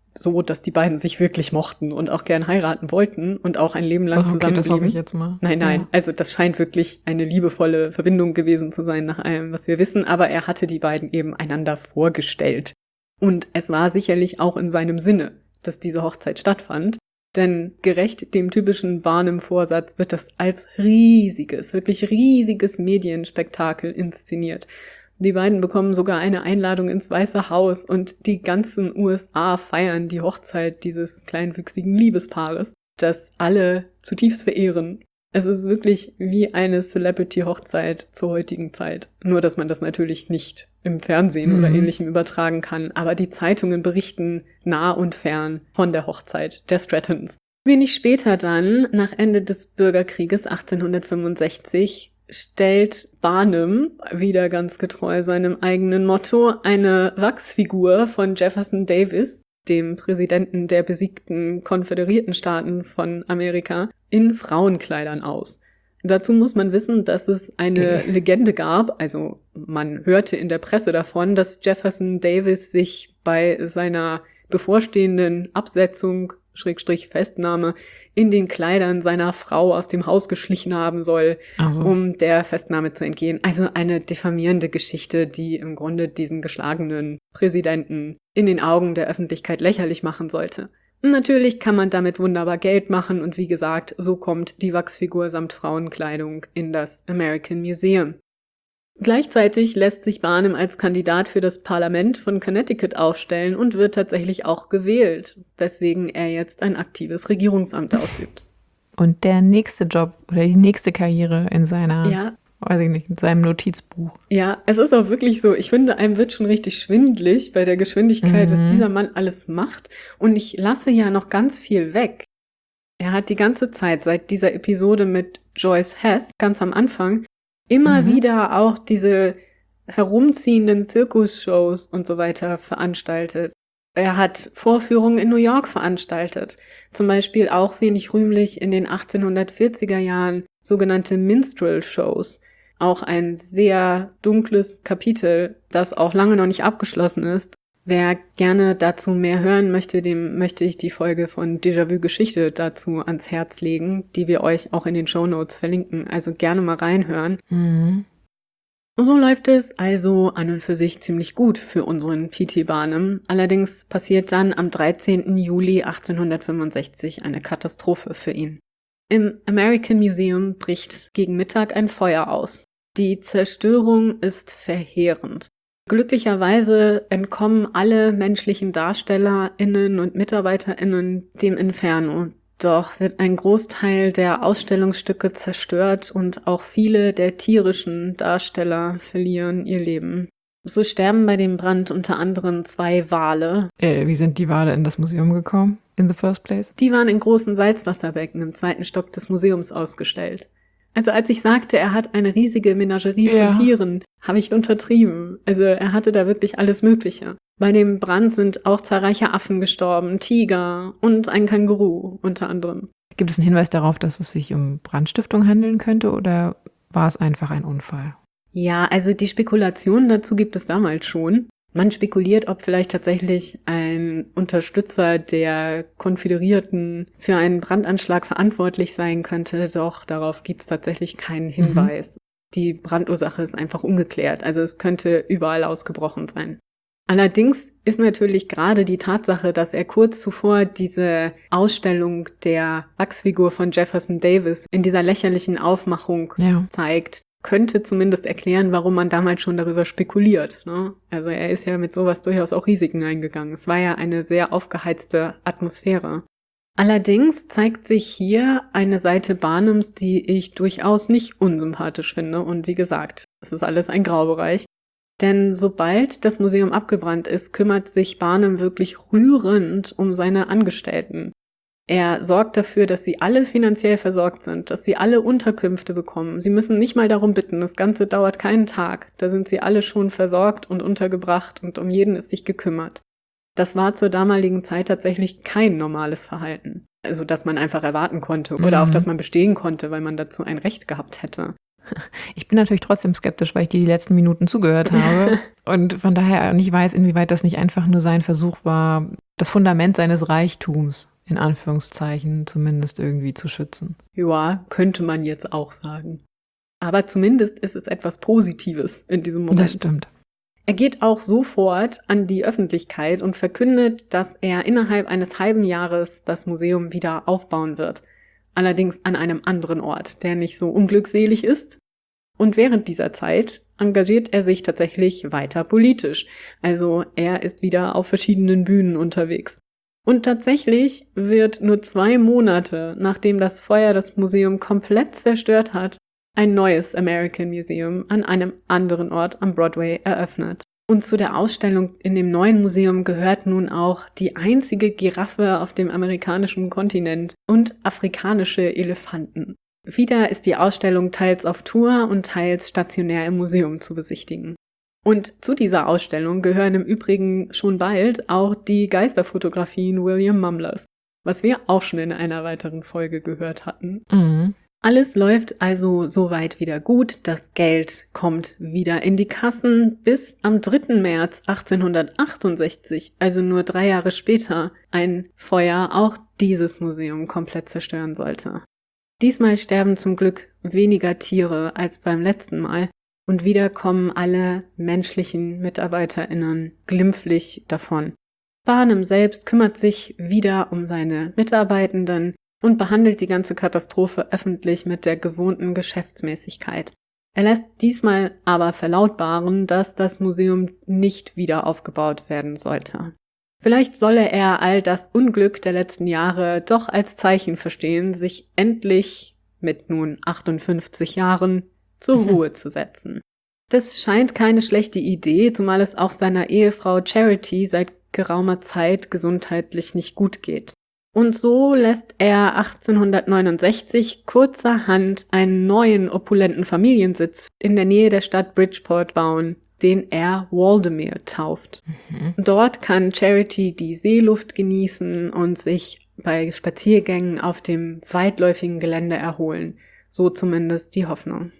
so, dass die beiden sich wirklich mochten und auch gern heiraten wollten und auch ein Leben lang Ach, okay, zusammenblieben. das hoffe ich jetzt mal. Nein, nein, Ja. also das scheint wirklich eine liebevolle Verbindung gewesen zu sein, nach allem, was wir wissen, aber er hatte die beiden eben einander vorgestellt. Und es war sicherlich auch in seinem Sinne, dass diese Hochzeit stattfand, denn gerecht dem typischen Barnum-Vorsatz wird das als riesiges, wirklich riesiges Medienspektakel inszeniert. Die beiden bekommen sogar eine Einladung ins Weiße Haus und die ganzen U S A feiern die Hochzeit dieses kleinwüchsigen Liebespaares, das alle zutiefst verehren. Es ist wirklich wie eine Celebrity-Hochzeit zur heutigen Zeit. Nur, dass man das natürlich nicht im Fernsehen mhm. oder Ähnlichem übertragen kann. Aber die Zeitungen berichten nah und fern von der Hochzeit der Strattons. Wenig später dann, nach Ende des Bürgerkrieges achtzehnhundertfünfundsechzig, stellt Barnum, wieder ganz getreu seinem eigenen Motto, eine Wachsfigur von Jefferson Davis, dem Präsidenten der besiegten konföderierten Staaten von Amerika, in Frauenkleidern aus. Dazu muss man wissen, dass es eine Legende gab, also man hörte in der Presse davon, dass Jefferson Davis sich bei seiner bevorstehenden Absetzung Schrägstrich Festnahme in den Kleidern seiner Frau aus dem Haus geschlichen haben soll, also. um der Festnahme zu entgehen. Also eine diffamierende Geschichte, die im Grunde diesen geschlagenen Präsidenten in den Augen der Öffentlichkeit lächerlich machen sollte. Und natürlich kann man damit wunderbar Geld machen und wie gesagt, so kommt die Wachsfigur samt Frauenkleidung in das American Museum. Gleichzeitig lässt sich Barnum als Kandidat für das Parlament von Connecticut aufstellen und wird tatsächlich auch gewählt, weswegen er jetzt ein aktives Regierungsamt ausübt. Und der nächste Job oder die nächste Karriere in seiner, ja. weiß ich nicht, in seinem Notizbuch. Ja, es ist auch wirklich so, ich finde, einem wird schon richtig schwindelig bei der Geschwindigkeit, mhm. was dieser Mann alles macht. Und ich lasse ja noch ganz viel weg. Er hat die ganze Zeit, seit dieser Episode mit Joyce Heth, ganz am Anfang, immer mhm. wieder auch diese herumziehenden Zirkusshows und so weiter veranstaltet. Er hat Vorführungen in New York veranstaltet. Zum Beispiel auch wenig rühmlich in den achtzehnhundertvierziger Jahren sogenannte Minstrel-Shows. Auch ein sehr dunkles Kapitel, das auch lange noch nicht abgeschlossen ist. Wer gerne dazu mehr hören möchte, dem möchte ich die Folge von Déjà-vu-Geschichte dazu ans Herz legen, die wir euch auch in den Shownotes verlinken. Also gerne mal reinhören. Mhm. So läuft es also an und für sich ziemlich gut für unseren P T Barnum. Allerdings passiert dann am dreizehnten Juli achtzehnhundertfünfundsechzig eine Katastrophe für ihn. Im American Museum bricht gegen Mittag ein Feuer aus. Die Zerstörung ist verheerend. Glücklicherweise entkommen alle menschlichen DarstellerInnen und MitarbeiterInnen dem Inferno. Doch wird ein Großteil der Ausstellungsstücke zerstört und auch viele der tierischen Darsteller verlieren ihr Leben. So sterben bei dem Brand unter anderem zwei Wale. Äh, wie sind die Wale in das Museum gekommen, in the first place? Die waren in großen Salzwasserbecken im zweiten Stock des Museums ausgestellt. Also als ich sagte, er hat eine riesige Menagerie von ja. Tieren, habe ich untertrieben. Also er hatte da wirklich alles Mögliche. Bei dem Brand sind auch zahlreiche Affen gestorben, Tiger und ein Känguru unter anderem. Gibt es einen Hinweis darauf, dass es sich um Brandstiftung handeln könnte oder war es einfach ein Unfall? Ja, also die Spekulationen dazu gibt es damals schon. Man spekuliert, ob vielleicht tatsächlich ein Unterstützer der Konföderierten für einen Brandanschlag verantwortlich sein könnte, doch darauf gibt es tatsächlich keinen Hinweis. Mhm. Die Brandursache ist einfach ungeklärt, also es könnte überall ausgebrochen sein. Allerdings ist natürlich gerade die Tatsache, dass er kurz zuvor diese Ausstellung der Wachsfigur von Jefferson Davis in dieser lächerlichen Aufmachung ja. zeigt, könnte zumindest erklären, warum man damals schon darüber spekuliert. Ne? Also er ist ja mit sowas durchaus auch Risiken eingegangen. Es war ja eine sehr aufgeheizte Atmosphäre. Allerdings zeigt sich hier eine Seite Barnums, die ich durchaus nicht unsympathisch finde. Und wie gesagt, es ist alles ein Graubereich. Denn sobald das Museum abgebrannt ist, kümmert sich Barnum wirklich rührend um seine Angestellten. Er sorgt dafür, dass sie alle finanziell versorgt sind, dass sie alle Unterkünfte bekommen. Sie müssen nicht mal darum bitten, das Ganze dauert keinen Tag. Da sind sie alle schon versorgt und untergebracht und um jeden ist sich gekümmert. Das war zur damaligen Zeit tatsächlich kein normales Verhalten. Also, dass man einfach erwarten konnte oder mhm. auf das man bestehen konnte, weil man dazu ein Recht gehabt hätte. Ich bin natürlich trotzdem skeptisch, weil ich dir die letzten Minuten zugehört habe und von daher nicht weiß, inwieweit das nicht einfach nur sein Versuch war, das Fundament seines Reichtums, in Anführungszeichen, zumindest irgendwie zu schützen. Ja, könnte man jetzt auch sagen. Aber zumindest ist es etwas Positives in diesem Moment. Das stimmt. Er geht auch sofort an die Öffentlichkeit und verkündet, dass er innerhalb eines halben Jahres das Museum wieder aufbauen wird. Allerdings an einem anderen Ort, der nicht so unglückselig ist. Und während dieser Zeit engagiert er sich tatsächlich weiter politisch. Also er ist wieder auf verschiedenen Bühnen unterwegs. Und tatsächlich wird nur zwei Monate, nachdem das Feuer das Museum komplett zerstört hat, ein neues American Museum an einem anderen Ort am Broadway eröffnet. Und zu der Ausstellung in dem neuen Museum gehört nun auch die einzige Giraffe auf dem amerikanischen Kontinent und afrikanische Elefanten. Wieder ist die Ausstellung teils auf Tour und teils stationär im Museum zu besichtigen. Und zu dieser Ausstellung gehören im Übrigen schon bald auch die Geisterfotografien William Mumlers, was wir auch schon in einer weiteren Folge gehört hatten. Mhm. Alles läuft also soweit wieder gut, das Geld kommt wieder in die Kassen, bis am dritten März achtzehnhundertachtundsechzig, also nur drei Jahre später, ein Feuer auch dieses Museum komplett zerstören sollte. Diesmal sterben zum Glück weniger Tiere als beim letzten Mal und wieder kommen alle menschlichen MitarbeiterInnen glimpflich davon. Barnum selbst kümmert sich wieder um seine Mitarbeitenden und behandelt die ganze Katastrophe öffentlich mit der gewohnten Geschäftsmäßigkeit. Er lässt diesmal aber verlautbaren, dass das Museum nicht wieder aufgebaut werden sollte. Vielleicht solle er all das Unglück der letzten Jahre doch als Zeichen verstehen, sich endlich mit nun achtundfünfzig Jahren zur Ruhe zu setzen. Das scheint keine schlechte Idee, zumal es auch seiner Ehefrau Charity seit geraumer Zeit gesundheitlich nicht gut geht. Und so lässt er achtzehnhundertneunundsechzig kurzerhand einen neuen opulenten Familiensitz in der Nähe der Stadt Bridgeport bauen, den er Waldameer tauft. Mhm. Dort kann Charity die Seeluft genießen und sich bei Spaziergängen auf dem weitläufigen Gelände erholen. So zumindest die Hoffnung.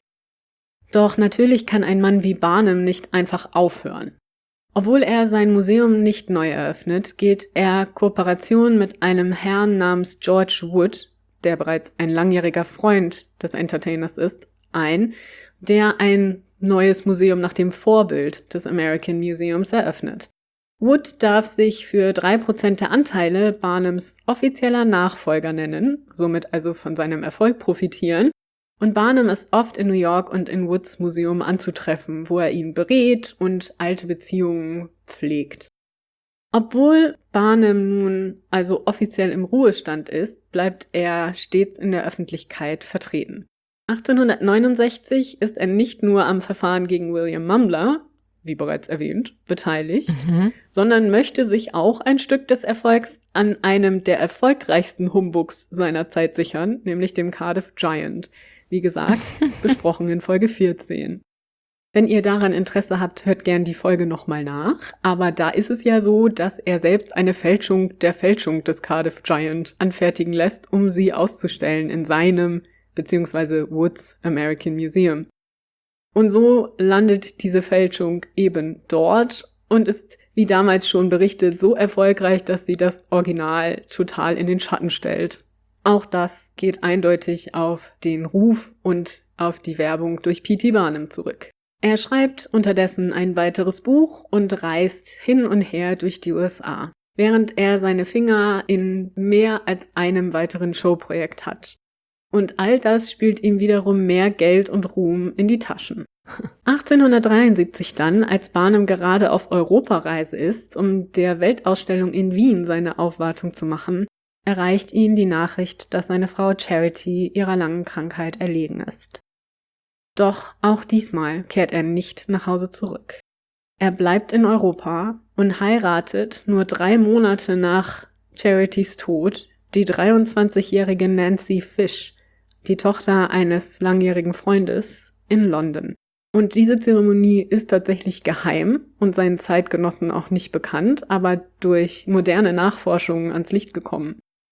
Doch natürlich kann ein Mann wie Barnum nicht einfach aufhören. Obwohl er sein Museum nicht neu eröffnet, geht er Kooperationen mit einem Herrn namens George Wood, der bereits ein langjähriger Freund des Entertainers ist, ein, der ein neues Museum nach dem Vorbild des American Museums eröffnet. Wood darf sich für drei Prozent der Anteile Barnums offizieller Nachfolger nennen, somit also von seinem Erfolg profitieren. Und Barnum ist oft in New York und in Woods Museum anzutreffen, wo er ihn berät und alte Beziehungen pflegt. Obwohl Barnum nun also offiziell im Ruhestand ist, bleibt er stets in der Öffentlichkeit vertreten. achtzehnhundertneunundsechzig ist er nicht nur am Verfahren gegen William Mumler, wie bereits erwähnt, beteiligt, mhm. sondern möchte sich auch ein Stück des Erfolgs an einem der erfolgreichsten Humbugs seiner Zeit sichern, nämlich dem Cardiff Giant. Wie gesagt, besprochen in Folge vierzehn. Wenn ihr daran Interesse habt, hört gern die Folge nochmal nach. Aber da ist es ja so, dass er selbst eine Fälschung der Fälschung des Cardiff Giant anfertigen lässt, um sie auszustellen in seinem bzw. Woods American Museum. Und so landet diese Fälschung eben dort und ist, wie damals schon berichtet, so erfolgreich, dass sie das Original total in den Schatten stellt. Auch das geht eindeutig auf den Ruf und auf die Werbung durch P T Barnum zurück. Er schreibt unterdessen ein weiteres Buch und reist hin und her durch die U S A, während er seine Finger in mehr als einem weiteren Showprojekt hat. Und all das spült ihm wiederum mehr Geld und Ruhm in die Taschen. achtzehnhundertdreiundsiebzig dann, als Barnum gerade auf Europareise ist, um der Weltausstellung in Wien seine Aufwartung zu machen, erreicht ihn die Nachricht, dass seine Frau Charity ihrer langen Krankheit erlegen ist. Doch auch diesmal kehrt er nicht nach Hause zurück. Er bleibt in Europa und heiratet nur drei Monate nach Charities Tod die dreiundzwanzigjährige Nancy Fish, die Tochter eines langjährigen Freundes, in London. Und diese Zeremonie ist tatsächlich geheim und seinen Zeitgenossen auch nicht bekannt, aber durch moderne Nachforschungen ans Licht gekommen.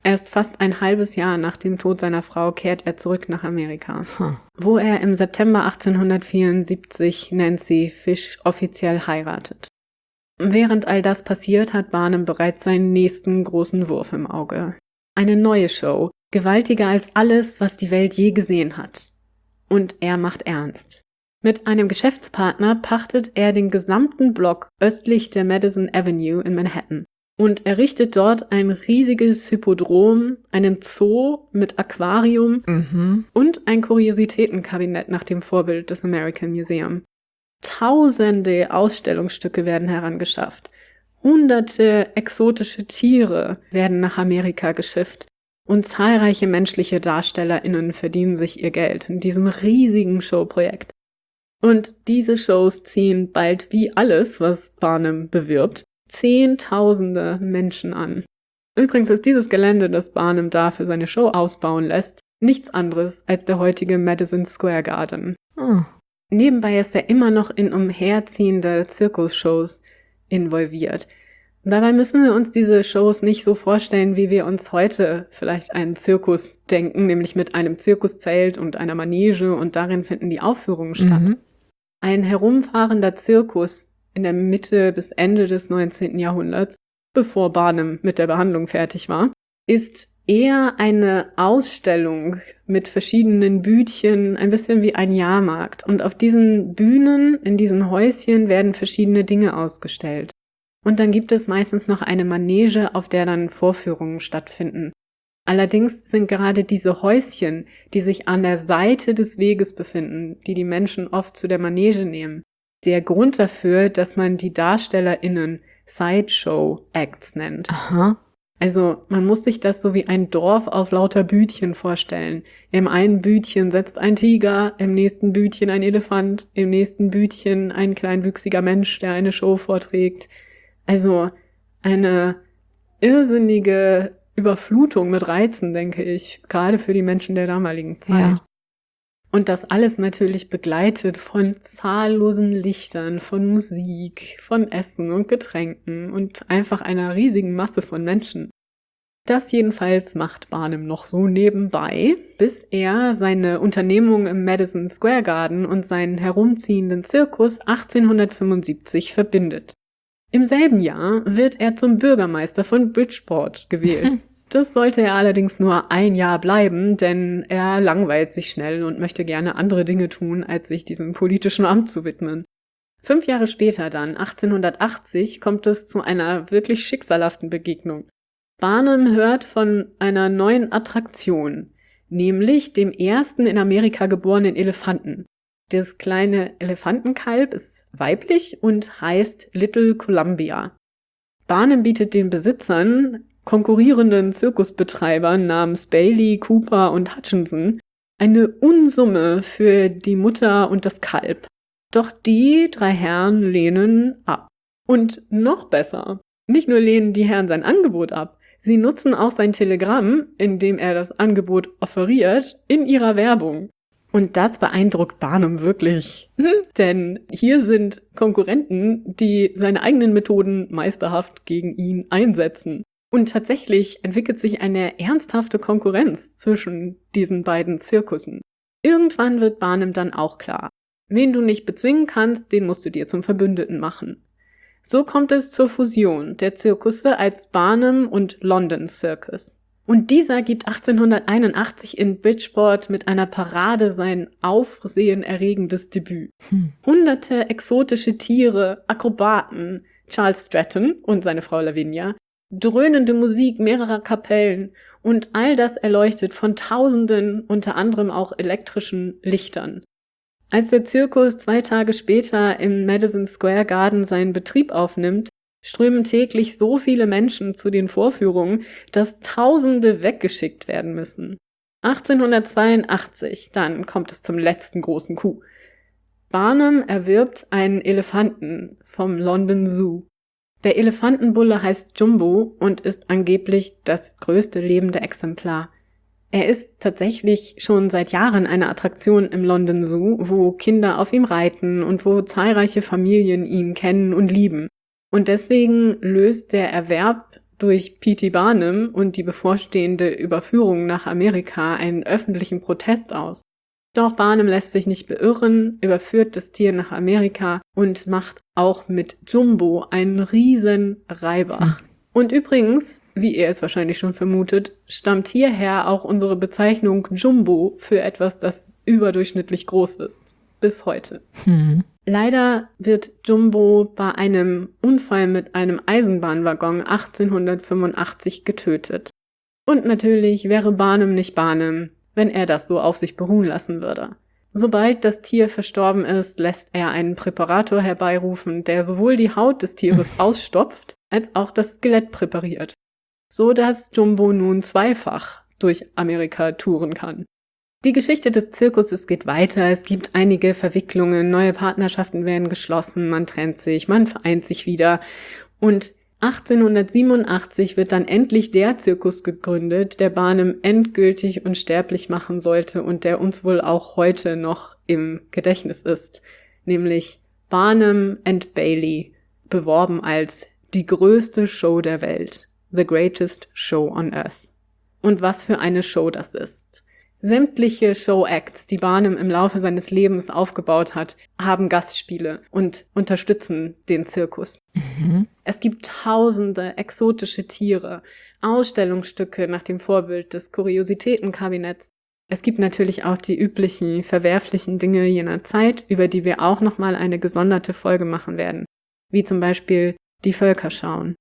Erst fast ein halbes Jahr nach dem Tod seiner Frau kehrt er zurück nach Amerika, Hm. wo er im September achtzehnhundertvierundsiebzig Nancy Fish offiziell heiratet. Während all das passiert, hat Barnum bereits seinen nächsten großen Wurf im Auge. Eine neue Show, gewaltiger als alles, was die Welt je gesehen hat. Und er macht ernst. Mit einem Geschäftspartner pachtet er den gesamten Block östlich der Madison Avenue in Manhattan und errichtet dort ein riesiges Hippodrom, einen Zoo mit Aquarium Mhm. und ein Kuriositätenkabinett nach dem Vorbild des American Museum. Tausende Ausstellungsstücke werden herangeschafft. Hunderte exotische Tiere werden nach Amerika geschifft. Und zahlreiche menschliche DarstellerInnen verdienen sich ihr Geld in diesem riesigen Showprojekt. Und diese Shows ziehen bald wie alles, was Barnum bewirbt, Zehntausende Menschen an. Übrigens ist dieses Gelände, das Barnum da für seine Show ausbauen lässt, nichts anderes als der heutige Madison Square Garden. Oh. Nebenbei ist er immer noch in umherziehende Zirkusshows involviert. Dabei müssen wir uns diese Shows nicht so vorstellen, wie wir uns heute vielleicht einen Zirkus denken, nämlich mit einem Zirkuszelt und einer Manege und darin finden die Aufführungen statt. Mhm. Ein herumfahrender Zirkus in der Mitte bis Ende des neunzehnten Jahrhunderts, bevor Barnum mit der Behandlung fertig war, ist eher eine Ausstellung mit verschiedenen Bütchen, ein bisschen wie ein Jahrmarkt. Und auf diesen Bühnen, in diesen Häuschen werden verschiedene Dinge ausgestellt. Und dann gibt es meistens noch eine Manege, auf der dann Vorführungen stattfinden. Allerdings sind gerade diese Häuschen, die sich an der Seite des Weges befinden, die die Menschen oft zu der Manege nehmen, der Grund dafür, dass man die DarstellerInnen Sideshow-Acts nennt. Aha. Also man muss sich das so wie ein Dorf aus lauter Bütchen vorstellen. Im einen Bütchen sitzt ein Tiger, im nächsten Bütchen ein Elefant, im nächsten Bütchen ein kleinwüchsiger Mensch, der eine Show vorträgt. Also eine irrsinnige Überflutung mit Reizen, denke ich, gerade für die Menschen der damaligen Zeit. Ja. Und das alles natürlich begleitet von zahllosen Lichtern, von Musik, von Essen und Getränken und einfach einer riesigen Masse von Menschen. Das jedenfalls macht Barnum noch so nebenbei, bis er seine Unternehmung im Madison Square Garden und seinen herumziehenden Zirkus achtzehnhundertfünfundsiebzig verbindet. Im selben Jahr wird er zum Bürgermeister von Bridgeport gewählt. Das sollte er allerdings nur ein Jahr bleiben, denn er langweilt sich schnell und möchte gerne andere Dinge tun, als sich diesem politischen Amt zu widmen. Fünf Jahre später dann, achtzehnhundertachtzig, kommt es zu einer wirklich schicksalhaften Begegnung. Barnum hört von einer neuen Attraktion, nämlich dem ersten in Amerika geborenen Elefanten. Das kleine Elefantenkalb ist weiblich und heißt Little Columbia. Barnum bietet den Besitzern, konkurrierenden Zirkusbetreibern namens Bailey, Cooper und Hutchinson, eine Unsumme für die Mutter und das Kalb. Doch die drei Herren lehnen ab. Und noch besser, nicht nur lehnen die Herren sein Angebot ab, sie nutzen auch sein Telegramm, in dem er das Angebot offeriert, in ihrer Werbung. Und das beeindruckt Barnum wirklich. Mhm. Denn hier sind Konkurrenten, die seine eigenen Methoden meisterhaft gegen ihn einsetzen. Und tatsächlich entwickelt sich eine ernsthafte Konkurrenz zwischen diesen beiden Zirkussen. Irgendwann wird Barnum dann auch klar. Wen du nicht bezwingen kannst, den musst du dir zum Verbündeten machen. So kommt es zur Fusion der Zirkusse als Barnum und London Circus. Und dieser gibt achtzehnhunderteinundachtzig in Bridgeport mit einer Parade sein aufsehenerregendes Debüt. Hm. Hunderte exotische Tiere, Akrobaten, Charles Stratton und seine Frau Lavinia, dröhnende Musik mehrerer Kapellen und all das erleuchtet von tausenden, unter anderem auch elektrischen Lichtern. Als der Zirkus zwei Tage später im Madison Square Garden seinen Betrieb aufnimmt, strömen täglich so viele Menschen zu den Vorführungen, dass Tausende weggeschickt werden müssen. achtzehnhundertzweiundachtzig, dann kommt es zum letzten großen Coup. Barnum erwirbt einen Elefanten vom London Zoo. Der Elefantenbulle heißt Jumbo und ist angeblich das größte lebende Exemplar. Er ist tatsächlich schon seit Jahren eine Attraktion im London Zoo, wo Kinder auf ihm reiten und wo zahlreiche Familien ihn kennen und lieben. Und deswegen löst der Erwerb durch P T Barnum und die bevorstehende Überführung nach Amerika einen öffentlichen Protest aus. Doch Barnum lässt sich nicht beirren, überführt das Tier nach Amerika und macht auch mit Jumbo einen riesen Reibach. Hm. Und übrigens, wie ihr es wahrscheinlich schon vermutet, stammt hierher auch unsere Bezeichnung Jumbo für etwas, das überdurchschnittlich groß ist. Bis heute. Hm. Leider wird Jumbo bei einem Unfall mit einem Eisenbahnwaggon achtzehnhundertfünfundachtzig getötet. Und natürlich wäre Barnum nicht Barnum, wenn er das so auf sich beruhen lassen würde. Sobald das Tier verstorben ist, lässt er einen Präparator herbeirufen, der sowohl die Haut des Tieres ausstopft, als auch das Skelett präpariert, so dass Jumbo nun zweifach durch Amerika touren kann. Die Geschichte des Zirkuses geht weiter, es gibt einige Verwicklungen, neue Partnerschaften werden geschlossen, man trennt sich, man vereint sich wieder und achtzehnhundertsiebenundachtzig wird dann endlich der Zirkus gegründet, der Barnum endgültig unsterblich machen sollte und der uns wohl auch heute noch im Gedächtnis ist, nämlich Barnum and Bailey, beworben als die größte Show der Welt, the greatest show on earth. Und was für eine Show das ist. Sämtliche Show-Acts, die Barnum im Laufe seines Lebens aufgebaut hat, haben Gastspiele und unterstützen den Zirkus. Mhm. Es gibt tausende exotische Tiere, Ausstellungsstücke nach dem Vorbild des Kuriositätenkabinetts. Es gibt natürlich auch die üblichen verwerflichen Dinge jener Zeit, über die wir auch nochmal eine gesonderte Folge machen werden, wie zum Beispiel die Völkerschauen.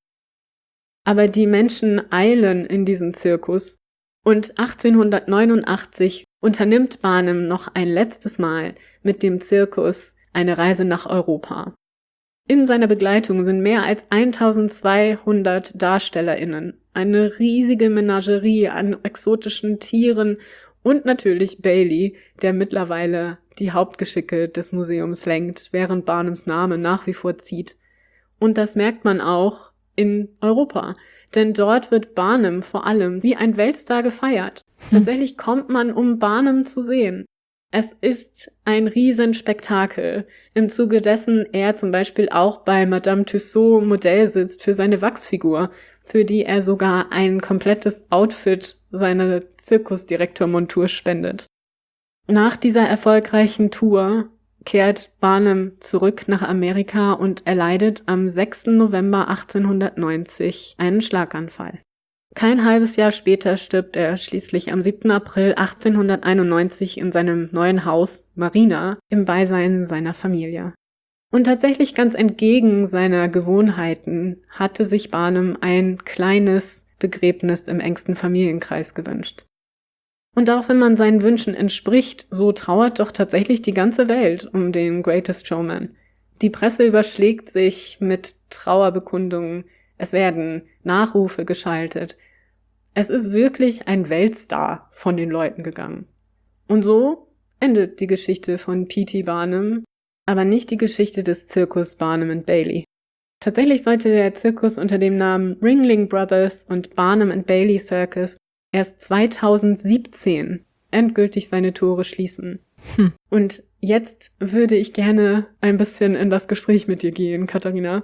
Aber die Menschen eilen in diesen Zirkus. Und achtzehnhundertneunundachtzig unternimmt Barnum noch ein letztes Mal mit dem Zirkus eine Reise nach Europa. In seiner Begleitung sind mehr als eintausendzweihundert DarstellerInnen, eine riesige Menagerie an exotischen Tieren und natürlich Bailey, der mittlerweile die Hauptgeschicke des Museums lenkt, während Barnums Name nach wie vor zieht. Und das merkt man auch in Europa. Denn dort wird Barnum vor allem wie ein Weltstar gefeiert. Hm. Tatsächlich kommt man, um Barnum zu sehen. Es ist ein Riesenspektakel, im Zuge dessen er zum Beispiel auch bei Madame Tussauds Modell sitzt für seine Wachsfigur, für die er sogar ein komplettes Outfit seiner Zirkusdirektormontur spendet. Nach dieser erfolgreichen Tour kehrt Barnum zurück nach Amerika und erleidet am sechsten November achtzehnhundertneunzig einen Schlaganfall. Kein halbes Jahr später stirbt er schließlich am siebten April achtzehnhunderteinundneunzig in seinem neuen Haus Marina im Beisein seiner Familie. Und tatsächlich ganz entgegen seiner Gewohnheiten hatte sich Barnum ein kleines Begräbnis im engsten Familienkreis gewünscht. Und auch wenn man seinen Wünschen entspricht, so trauert doch tatsächlich die ganze Welt um den Greatest Showman. Die Presse überschlägt sich mit Trauerbekundungen, es werden Nachrufe geschaltet. Es ist wirklich ein Weltstar von den Leuten gegangen. Und so endet die Geschichte von P T Barnum, aber nicht die Geschichte des Zirkus Barnum and Bailey. Tatsächlich sollte der Zirkus unter dem Namen Ringling Brothers und Barnum and Bailey Circus erst zweitausendsiebzehn endgültig seine Tore schließen. Hm. Und jetzt würde ich gerne ein bisschen in das Gespräch mit dir gehen, Katharina.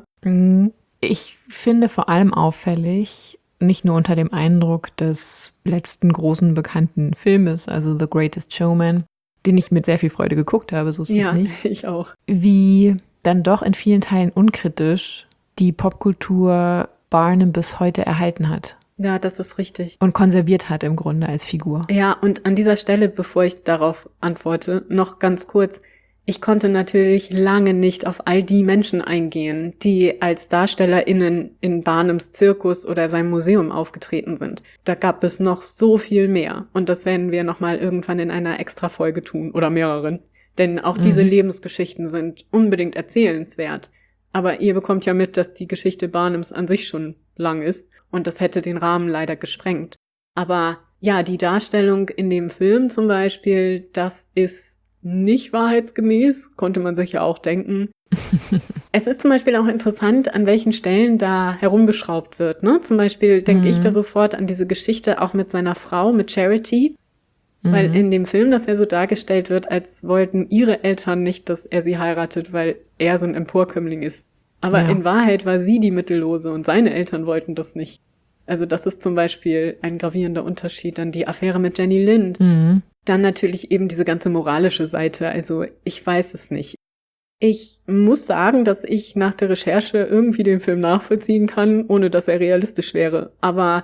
Ich finde vor allem auffällig, nicht nur unter dem Eindruck des letzten großen bekannten Filmes, also The Greatest Showman, den ich mit sehr viel Freude geguckt habe, so ist ja, es nicht. Ja, ich auch. Wie dann doch in vielen Teilen unkritisch die Popkultur Barnum bis heute erhalten hat. Ja, das ist richtig. Und konserviert hat im Grunde als Figur. Ja, und an dieser Stelle, bevor ich darauf antworte, noch ganz kurz. Ich konnte natürlich lange nicht auf all die Menschen eingehen, die als DarstellerInnen in Barnums Zirkus oder seinem Museum aufgetreten sind. Da gab es noch so viel mehr. Und das werden wir nochmal irgendwann in einer Extra-Folge tun oder mehreren. Denn auch mhm. diese Lebensgeschichten sind unbedingt erzählenswert. Aber ihr bekommt ja mit, dass die Geschichte Barnums an sich schon lang ist. Und das hätte den Rahmen leider gesprengt. Aber ja, die Darstellung in dem Film zum Beispiel, das ist nicht wahrheitsgemäß, konnte man sich ja auch denken. Es ist zum Beispiel auch interessant, an welchen Stellen da herumgeschraubt wird. Ne? Zum Beispiel denke mhm. ich da sofort an diese Geschichte auch mit seiner Frau, mit Charity. Mhm. Weil in dem Film das ja so dargestellt wird, als wollten ihre Eltern nicht, dass er sie heiratet, weil er so ein Emporkömmling ist. Aber ja. in Wahrheit war sie die Mittellose und seine Eltern wollten das nicht. Also das ist zum Beispiel ein gravierender Unterschied. Dann die Affäre mit Jenny Lind. Mhm. Dann natürlich eben diese ganze moralische Seite. Also ich weiß es nicht. Ich muss sagen, dass ich nach der Recherche irgendwie den Film nachvollziehen kann, ohne dass er realistisch wäre. Aber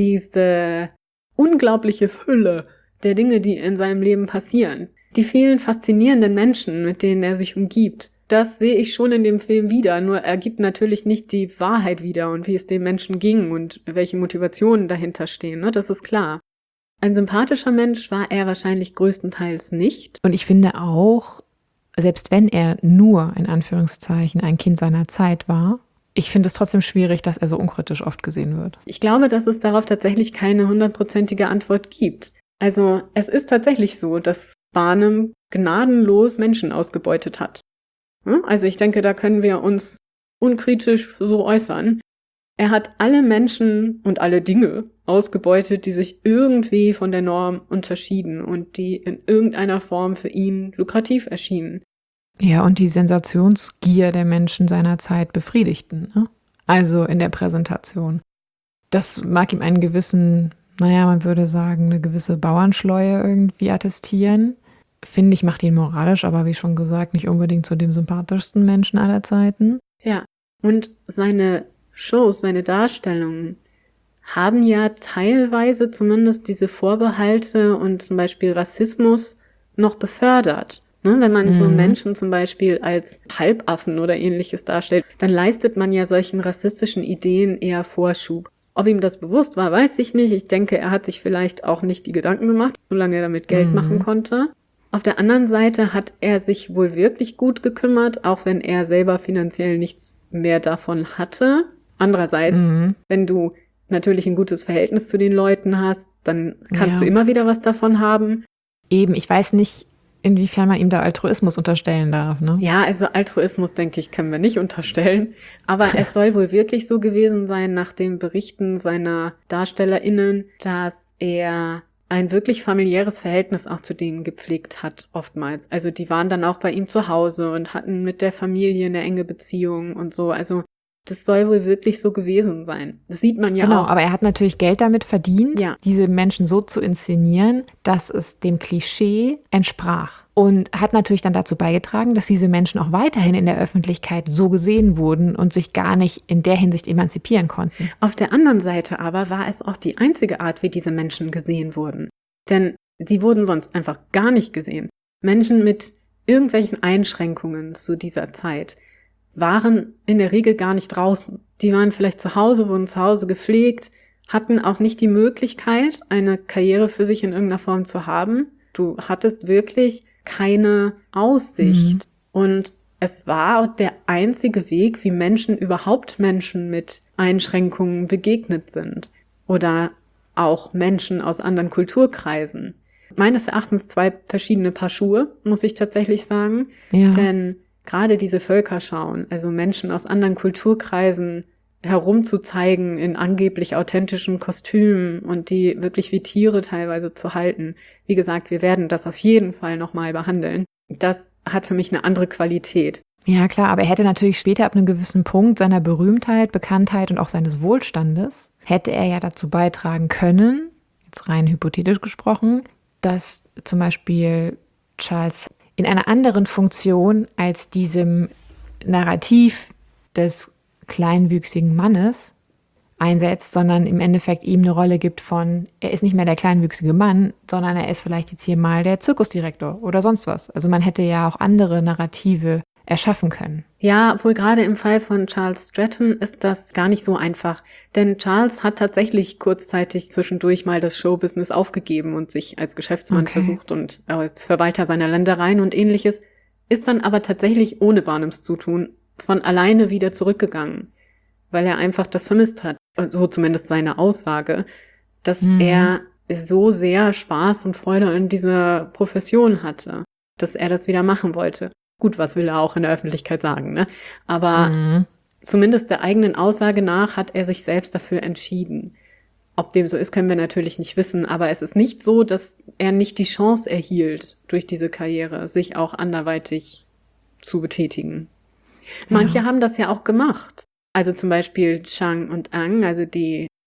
diese unglaubliche Fülle der Dinge, die in seinem Leben passieren, die vielen faszinierenden Menschen, mit denen er sich umgibt, das sehe ich schon in dem Film wieder. Nur er gibt natürlich nicht die Wahrheit wieder und wie es den Menschen ging und welche Motivationen dahinter stehen. Ne? Das ist klar. Ein sympathischer Mensch war er wahrscheinlich größtenteils nicht. Und ich finde auch, selbst wenn er nur, in Anführungszeichen, ein Kind seiner Zeit war, ich finde es trotzdem schwierig, dass er so unkritisch oft gesehen wird. Ich glaube, dass es darauf tatsächlich keine hundertprozentige Antwort gibt. Also es ist tatsächlich so, dass Barnum gnadenlos Menschen ausgebeutet hat. Also ich denke, da können wir uns unkritisch so äußern. Er hat alle Menschen und alle Dinge ausgebeutet, die sich irgendwie von der Norm unterschieden und die in irgendeiner Form für ihn lukrativ erschienen. Ja, und die Sensationsgier der Menschen seiner Zeit befriedigten, ne? Also in der Präsentation. Das mag ihm einen gewissen, naja, man würde sagen, eine gewisse Bauernschleue irgendwie attestieren. Finde ich, macht ihn moralisch, aber wie schon gesagt, nicht unbedingt zu dem sympathischsten Menschen aller Zeiten. Ja, und seine Shows, seine Darstellungen haben ja teilweise zumindest diese Vorbehalte und zum Beispiel Rassismus noch befördert. Ne, wenn man mhm. so Menschen zum Beispiel als Halbaffen oder ähnliches darstellt, dann leistet man ja solchen rassistischen Ideen eher Vorschub. Ob ihm das bewusst war, weiß ich nicht. Ich denke, er hat sich vielleicht auch nicht die Gedanken gemacht, solange er damit Geld mhm. machen konnte. Auf der anderen Seite hat er sich wohl wirklich gut gekümmert, auch wenn er selber finanziell nichts mehr davon hatte. Andererseits, mhm. wenn du natürlich ein gutes Verhältnis zu den Leuten hast, dann kannst ja. du immer wieder was davon haben. Eben, ich weiß nicht, inwiefern man ihm da Altruismus unterstellen darf, ne? Ja, also Altruismus, denke ich, können wir nicht unterstellen. Aber es soll wohl wirklich so gewesen sein, nach den Berichten seiner DarstellerInnen, dass er ein wirklich familiäres Verhältnis auch zu denen gepflegt hat, oftmals. Also die waren dann auch bei ihm zu Hause und hatten mit der Familie eine enge Beziehung und so. Also das soll wohl wirklich so gewesen sein. Das sieht man ja genau, auch. Aber er hat natürlich Geld damit verdient, ja. diese Menschen so zu inszenieren, dass es dem Klischee entsprach. Und hat natürlich dann dazu beigetragen, dass diese Menschen auch weiterhin in der Öffentlichkeit so gesehen wurden und sich gar nicht in der Hinsicht emanzipieren konnten. Auf der anderen Seite aber war es auch die einzige Art, wie diese Menschen gesehen wurden. Denn sie wurden sonst einfach gar nicht gesehen. Menschen mit irgendwelchen Einschränkungen zu dieser Zeit waren in der Regel gar nicht draußen. Die waren vielleicht zu Hause, wurden zu Hause gepflegt, hatten auch nicht die Möglichkeit, eine Karriere für sich in irgendeiner Form zu haben. Du hattest wirklich keine Aussicht. Mhm. Und es war der einzige Weg, wie Menschen überhaupt Menschen mit Einschränkungen begegnet sind. Oder auch Menschen aus anderen Kulturkreisen. Meines Erachtens zwei verschiedene Paar Schuhe, muss ich tatsächlich sagen. Ja. Denn gerade diese Völkerschauen, also Menschen aus anderen Kulturkreisen herumzuzeigen in angeblich authentischen Kostümen und die wirklich wie Tiere teilweise zu halten. Wie gesagt, wir werden das auf jeden Fall nochmal behandeln. Das hat für mich eine andere Qualität. Ja, klar, aber er hätte natürlich später ab einem gewissen Punkt seiner Berühmtheit, Bekanntheit und auch seines Wohlstandes, hätte er ja dazu beitragen können, jetzt rein hypothetisch gesprochen, dass zum Beispiel Charles in einer anderen Funktion als diesem Narrativ des kleinwüchsigen Mannes einsetzt, sondern im Endeffekt ihm eine Rolle gibt von, er ist nicht mehr der kleinwüchsige Mann, sondern er ist vielleicht jetzt hier mal der Zirkusdirektor oder sonst was. Also man hätte ja auch andere Narrative erschaffen können. Ja, obwohl gerade im Fall von Charles Stratton ist das gar nicht so einfach. Denn Charles hat tatsächlich kurzzeitig zwischendurch mal das Showbusiness aufgegeben und sich als Geschäftsmann okay. versucht und als Verwalter seiner Ländereien und ähnliches, ist dann aber tatsächlich ohne Barnums Zutun von alleine wieder zurückgegangen, weil er einfach das vermisst hat. So zumindest seine Aussage, dass mhm. er so sehr Spaß und Freude an dieser Profession hatte, dass er das wieder machen wollte. Gut, was will er auch in der Öffentlichkeit sagen, ne? Aber mhm. zumindest der eigenen Aussage nach hat er sich selbst dafür entschieden. Ob dem so ist, können wir natürlich nicht wissen, aber es ist nicht so, dass er nicht die Chance erhielt, durch diese Karriere sich auch anderweitig zu betätigen. Manche ja. haben das ja auch gemacht. Also zum Beispiel Chang und Ang, also die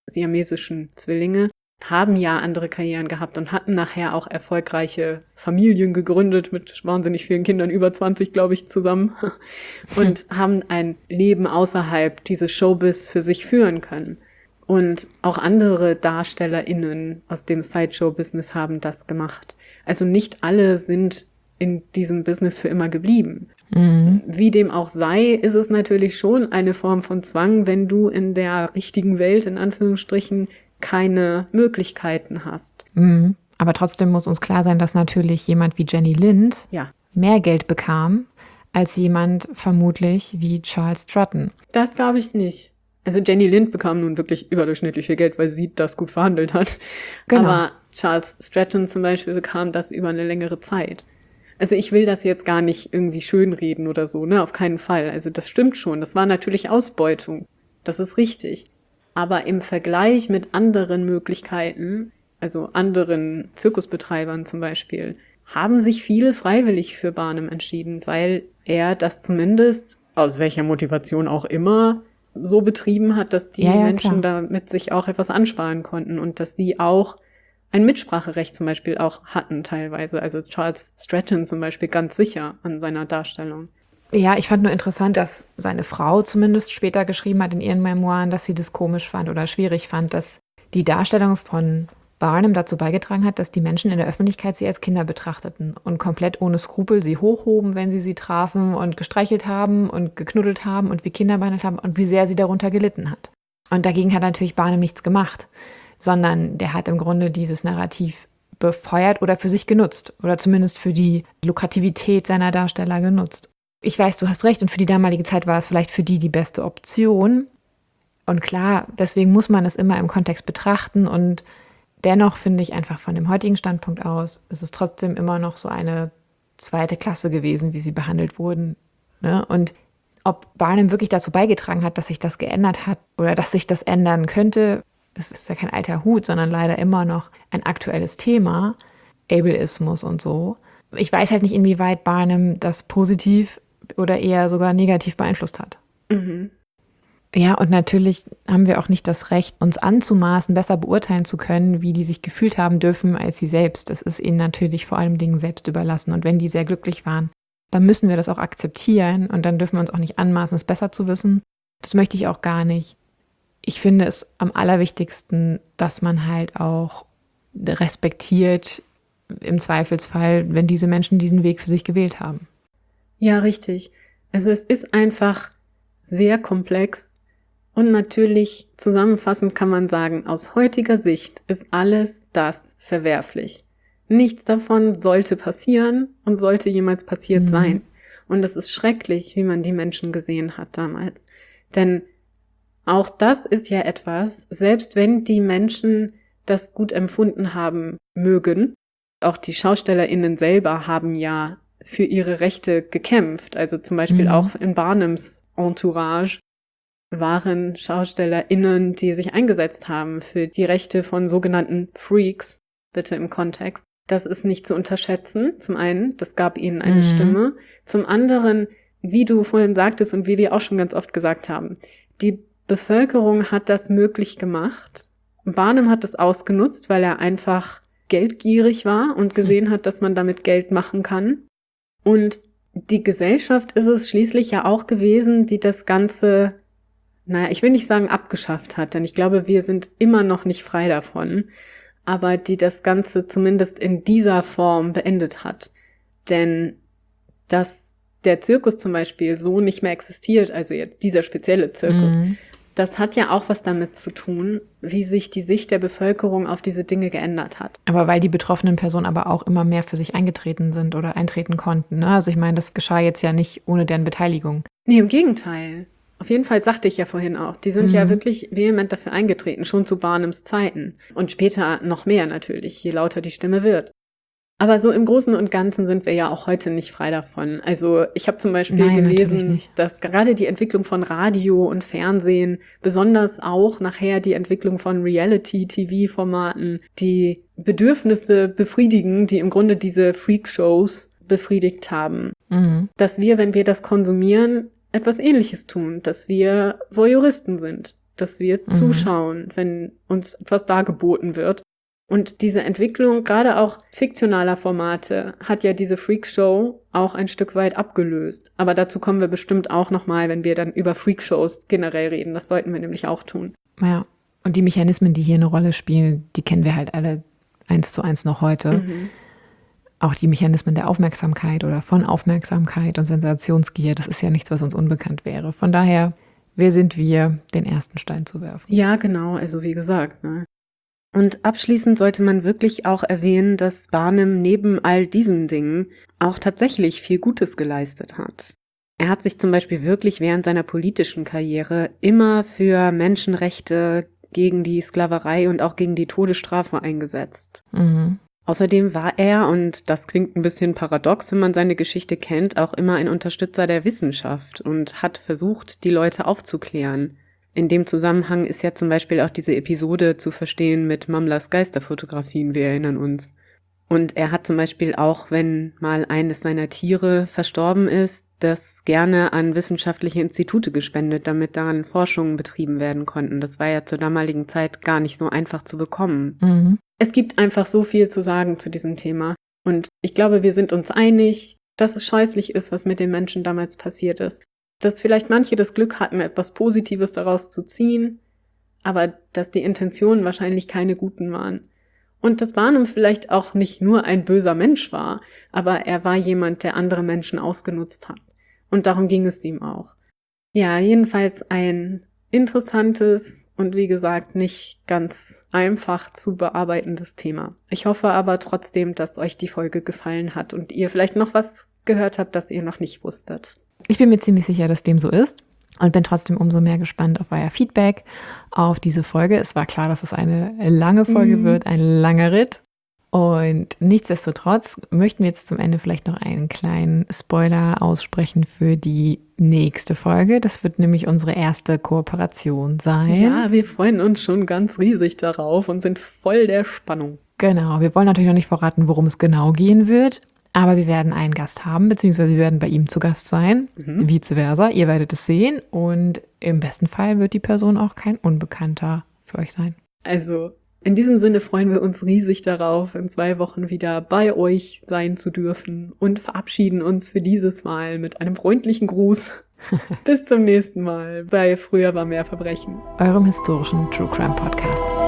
siamesischen Zwillinge, haben ja andere Karrieren gehabt und hatten nachher auch erfolgreiche Familien gegründet mit wahnsinnig vielen Kindern, über zwanzig, glaube ich, zusammen und haben ein Leben außerhalb dieses Showbiz für sich führen können. Und auch andere DarstellerInnen aus dem Sideshow-Business haben das gemacht. Also nicht alle sind in diesem Business für immer geblieben. Mhm. Wie dem auch sei, ist es natürlich schon eine Form von Zwang, wenn du in der richtigen Welt, in Anführungsstrichen, keine Möglichkeiten hast. Mhm. Aber trotzdem muss uns klar sein, dass natürlich jemand wie Jenny Lind ja. mehr Geld bekam, als jemand vermutlich wie Charles Stratton. Das glaube ich nicht. Also Jenny Lind bekam nun wirklich überdurchschnittlich viel Geld, weil sie das gut verhandelt hat. Genau. Aber Charles Stratton zum Beispiel bekam das über eine längere Zeit. Also ich will das jetzt gar nicht irgendwie schönreden oder so, ne, auf keinen Fall. Also das stimmt schon. Das war natürlich Ausbeutung. Das ist richtig. Aber im Vergleich mit anderen Möglichkeiten, also anderen Zirkusbetreibern zum Beispiel, haben sich viele freiwillig für Barnum entschieden, weil er das zumindest, aus welcher Motivation auch immer, so betrieben hat, dass die ja, ja, Menschen klar. damit sich auch etwas ansparen konnten und dass sie auch ein Mitspracherecht zum Beispiel auch hatten teilweise. Also Charles Stratton zum Beispiel ganz sicher an seiner Darstellung. Ja, ich fand nur interessant, dass seine Frau zumindest später geschrieben hat in ihren Memoiren, dass sie das komisch fand oder schwierig fand, dass die Darstellung von Barnum dazu beigetragen hat, dass die Menschen in der Öffentlichkeit sie als Kinder betrachteten und komplett ohne Skrupel sie hochhoben, wenn sie sie trafen und gestreichelt haben und geknuddelt haben und wie Kinder behandelt haben und wie sehr sie darunter gelitten hat. Und dagegen hat natürlich Barnum nichts gemacht, sondern der hat im Grunde dieses Narrativ befeuert oder für sich genutzt oder zumindest für die Lukrativität seiner Darsteller genutzt. Ich weiß, du hast recht und für die damalige Zeit war das vielleicht für die die beste Option. Und klar, deswegen muss man es immer im Kontext betrachten und dennoch finde ich einfach von dem heutigen Standpunkt aus, ist es trotzdem immer noch so eine zweite Klasse gewesen, wie sie behandelt wurden. Ne? Und ob Barnum wirklich dazu beigetragen hat, dass sich das geändert hat oder dass sich das ändern könnte, es ist ja kein alter Hut, sondern leider immer noch ein aktuelles Thema, Ableismus und so. Ich weiß halt nicht, inwieweit Barnum das positiv oder eher sogar negativ beeinflusst hat. Mhm. Ja, und natürlich haben wir auch nicht das Recht, uns anzumaßen, besser beurteilen zu können, wie die sich gefühlt haben dürfen als sie selbst. Das ist ihnen natürlich vor allem Dingen selbst überlassen. Und wenn die sehr glücklich waren, dann müssen wir das auch akzeptieren und dann dürfen wir uns auch nicht anmaßen, es besser zu wissen. Das möchte ich auch gar nicht. Ich finde es am allerwichtigsten, dass man halt auch respektiert, im Zweifelsfall, wenn diese Menschen diesen Weg für sich gewählt haben. Ja, richtig. Also es ist einfach sehr komplex und natürlich zusammenfassend kann man sagen, aus heutiger Sicht ist alles das verwerflich. Nichts davon sollte passieren und sollte jemals passiert mhm. sein. Und es ist schrecklich, wie man die Menschen gesehen hat damals. Denn auch das ist ja etwas, selbst wenn die Menschen das gut empfunden haben mögen, auch die SchaustellerInnen selber haben ja für ihre Rechte gekämpft. Also zum Beispiel mhm. auch in Barnums Entourage waren SchaustellerInnen, die sich eingesetzt haben für die Rechte von sogenannten Freaks, bitte im Kontext. Das ist nicht zu unterschätzen. Zum einen, das gab ihnen eine mhm. Stimme. Zum anderen, wie du vorhin sagtest und wie wir auch schon ganz oft gesagt haben, die Bevölkerung hat das möglich gemacht. Barnum hat das ausgenutzt, weil er einfach geldgierig war und gesehen hat, dass man damit Geld machen kann. Und die Gesellschaft ist es schließlich ja auch gewesen, die das Ganze, naja, ich will nicht sagen abgeschafft hat, denn ich glaube, wir sind immer noch nicht frei davon, aber die das Ganze zumindest in dieser Form beendet hat. Denn dass der Zirkus zum Beispiel so nicht mehr existiert, also jetzt dieser spezielle Zirkus, mhm. das hat ja auch was damit zu tun, wie sich die Sicht der Bevölkerung auf diese Dinge geändert hat. Aber weil die betroffenen Personen aber auch immer mehr für sich eingetreten sind oder eintreten konnten. Ne? Also ich meine, das geschah jetzt ja nicht ohne deren Beteiligung. Nee, im Gegenteil. Auf jeden Fall sagte ich ja vorhin auch, die sind mhm. ja wirklich vehement dafür eingetreten, schon zu Barnums Zeiten. Und später noch mehr natürlich, je lauter die Stimme wird. Aber so im Großen und Ganzen sind wir ja auch heute nicht frei davon. Also ich habe zum Beispiel Nein, gelesen, dass gerade die Entwicklung von Radio und Fernsehen, besonders auch nachher die Entwicklung von Reality-T V-Formaten, die Bedürfnisse befriedigen, die im Grunde diese Freak-Shows befriedigt haben. Mhm. Dass wir, wenn wir das konsumieren, etwas Ähnliches tun, dass wir Voyeuristen sind. dass wir Mhm. zuschauen, wenn uns etwas dargeboten wird. Und diese Entwicklung, gerade auch fiktionaler Formate, hat ja diese Freakshow auch ein Stück weit abgelöst. Aber dazu kommen wir bestimmt auch nochmal, wenn wir dann über Freakshows generell reden. Das sollten wir nämlich auch tun. Ja, und die Mechanismen, die hier eine Rolle spielen, die kennen wir halt alle eins zu eins noch heute. Mhm. Auch die Mechanismen der Aufmerksamkeit oder von Aufmerksamkeit und Sensationsgier, das ist ja nichts, was uns unbekannt wäre. Von daher, wer sind wir, den ersten Stein zu werfen? Ja, genau, also wie gesagt, ne? Und abschließend sollte man wirklich auch erwähnen, dass Barnum neben all diesen Dingen auch tatsächlich viel Gutes geleistet hat. Er hat sich zum Beispiel wirklich während seiner politischen Karriere immer für Menschenrechte, gegen die Sklaverei und auch gegen die Todesstrafe eingesetzt. Mhm. Außerdem war er, und das klingt ein bisschen paradox, wenn man seine Geschichte kennt, auch immer ein Unterstützer der Wissenschaft und hat versucht, die Leute aufzuklären. In dem Zusammenhang ist ja zum Beispiel auch diese Episode zu verstehen mit Mamlas Geisterfotografien, wir erinnern uns. Und er hat zum Beispiel auch, wenn mal eines seiner Tiere verstorben ist, das gerne an wissenschaftliche Institute gespendet, damit daran Forschungen betrieben werden konnten. Das war ja zur damaligen Zeit gar nicht so einfach zu bekommen. Mhm. Es gibt einfach so viel zu sagen zu diesem Thema. Und ich glaube, wir sind uns einig, dass es scheußlich ist, was mit den Menschen damals passiert ist. Dass vielleicht manche das Glück hatten, etwas Positives daraus zu ziehen, aber dass die Intentionen wahrscheinlich keine guten waren. Und dass Barnum vielleicht auch nicht nur ein böser Mensch war, aber er war jemand, der andere Menschen ausgenutzt hat. Und darum ging es ihm auch. Ja, jedenfalls ein interessantes und wie gesagt nicht ganz einfach zu bearbeitendes Thema. Ich hoffe aber trotzdem, dass euch die Folge gefallen hat und ihr vielleicht noch was gehört habt, das ihr noch nicht wusstet. Ich bin mir ziemlich sicher, dass dem so ist und bin trotzdem umso mehr gespannt auf euer Feedback auf diese Folge. Es war klar, dass es eine lange Folge Mhm. wird, ein langer Ritt. Und nichtsdestotrotz möchten wir jetzt zum Ende vielleicht noch einen kleinen Spoiler aussprechen für die nächste Folge. Das wird nämlich unsere erste Kooperation sein. Ja, wir freuen uns schon ganz riesig darauf und sind voll der Spannung. Genau, wir wollen natürlich noch nicht verraten, worum es genau gehen wird. Aber wir werden einen Gast haben, beziehungsweise wir werden bei ihm zu Gast sein, Mhm. vice versa. Ihr werdet es sehen und im besten Fall wird die Person auch kein Unbekannter für euch sein. Also in diesem Sinne freuen wir uns riesig darauf, in zwei Wochen wieder bei euch sein zu dürfen und verabschieden uns für dieses Mal mit einem freundlichen Gruß. Bis zum nächsten Mal bei Früher war mehr Verbrechen. Eurem historischen True Crime Podcast.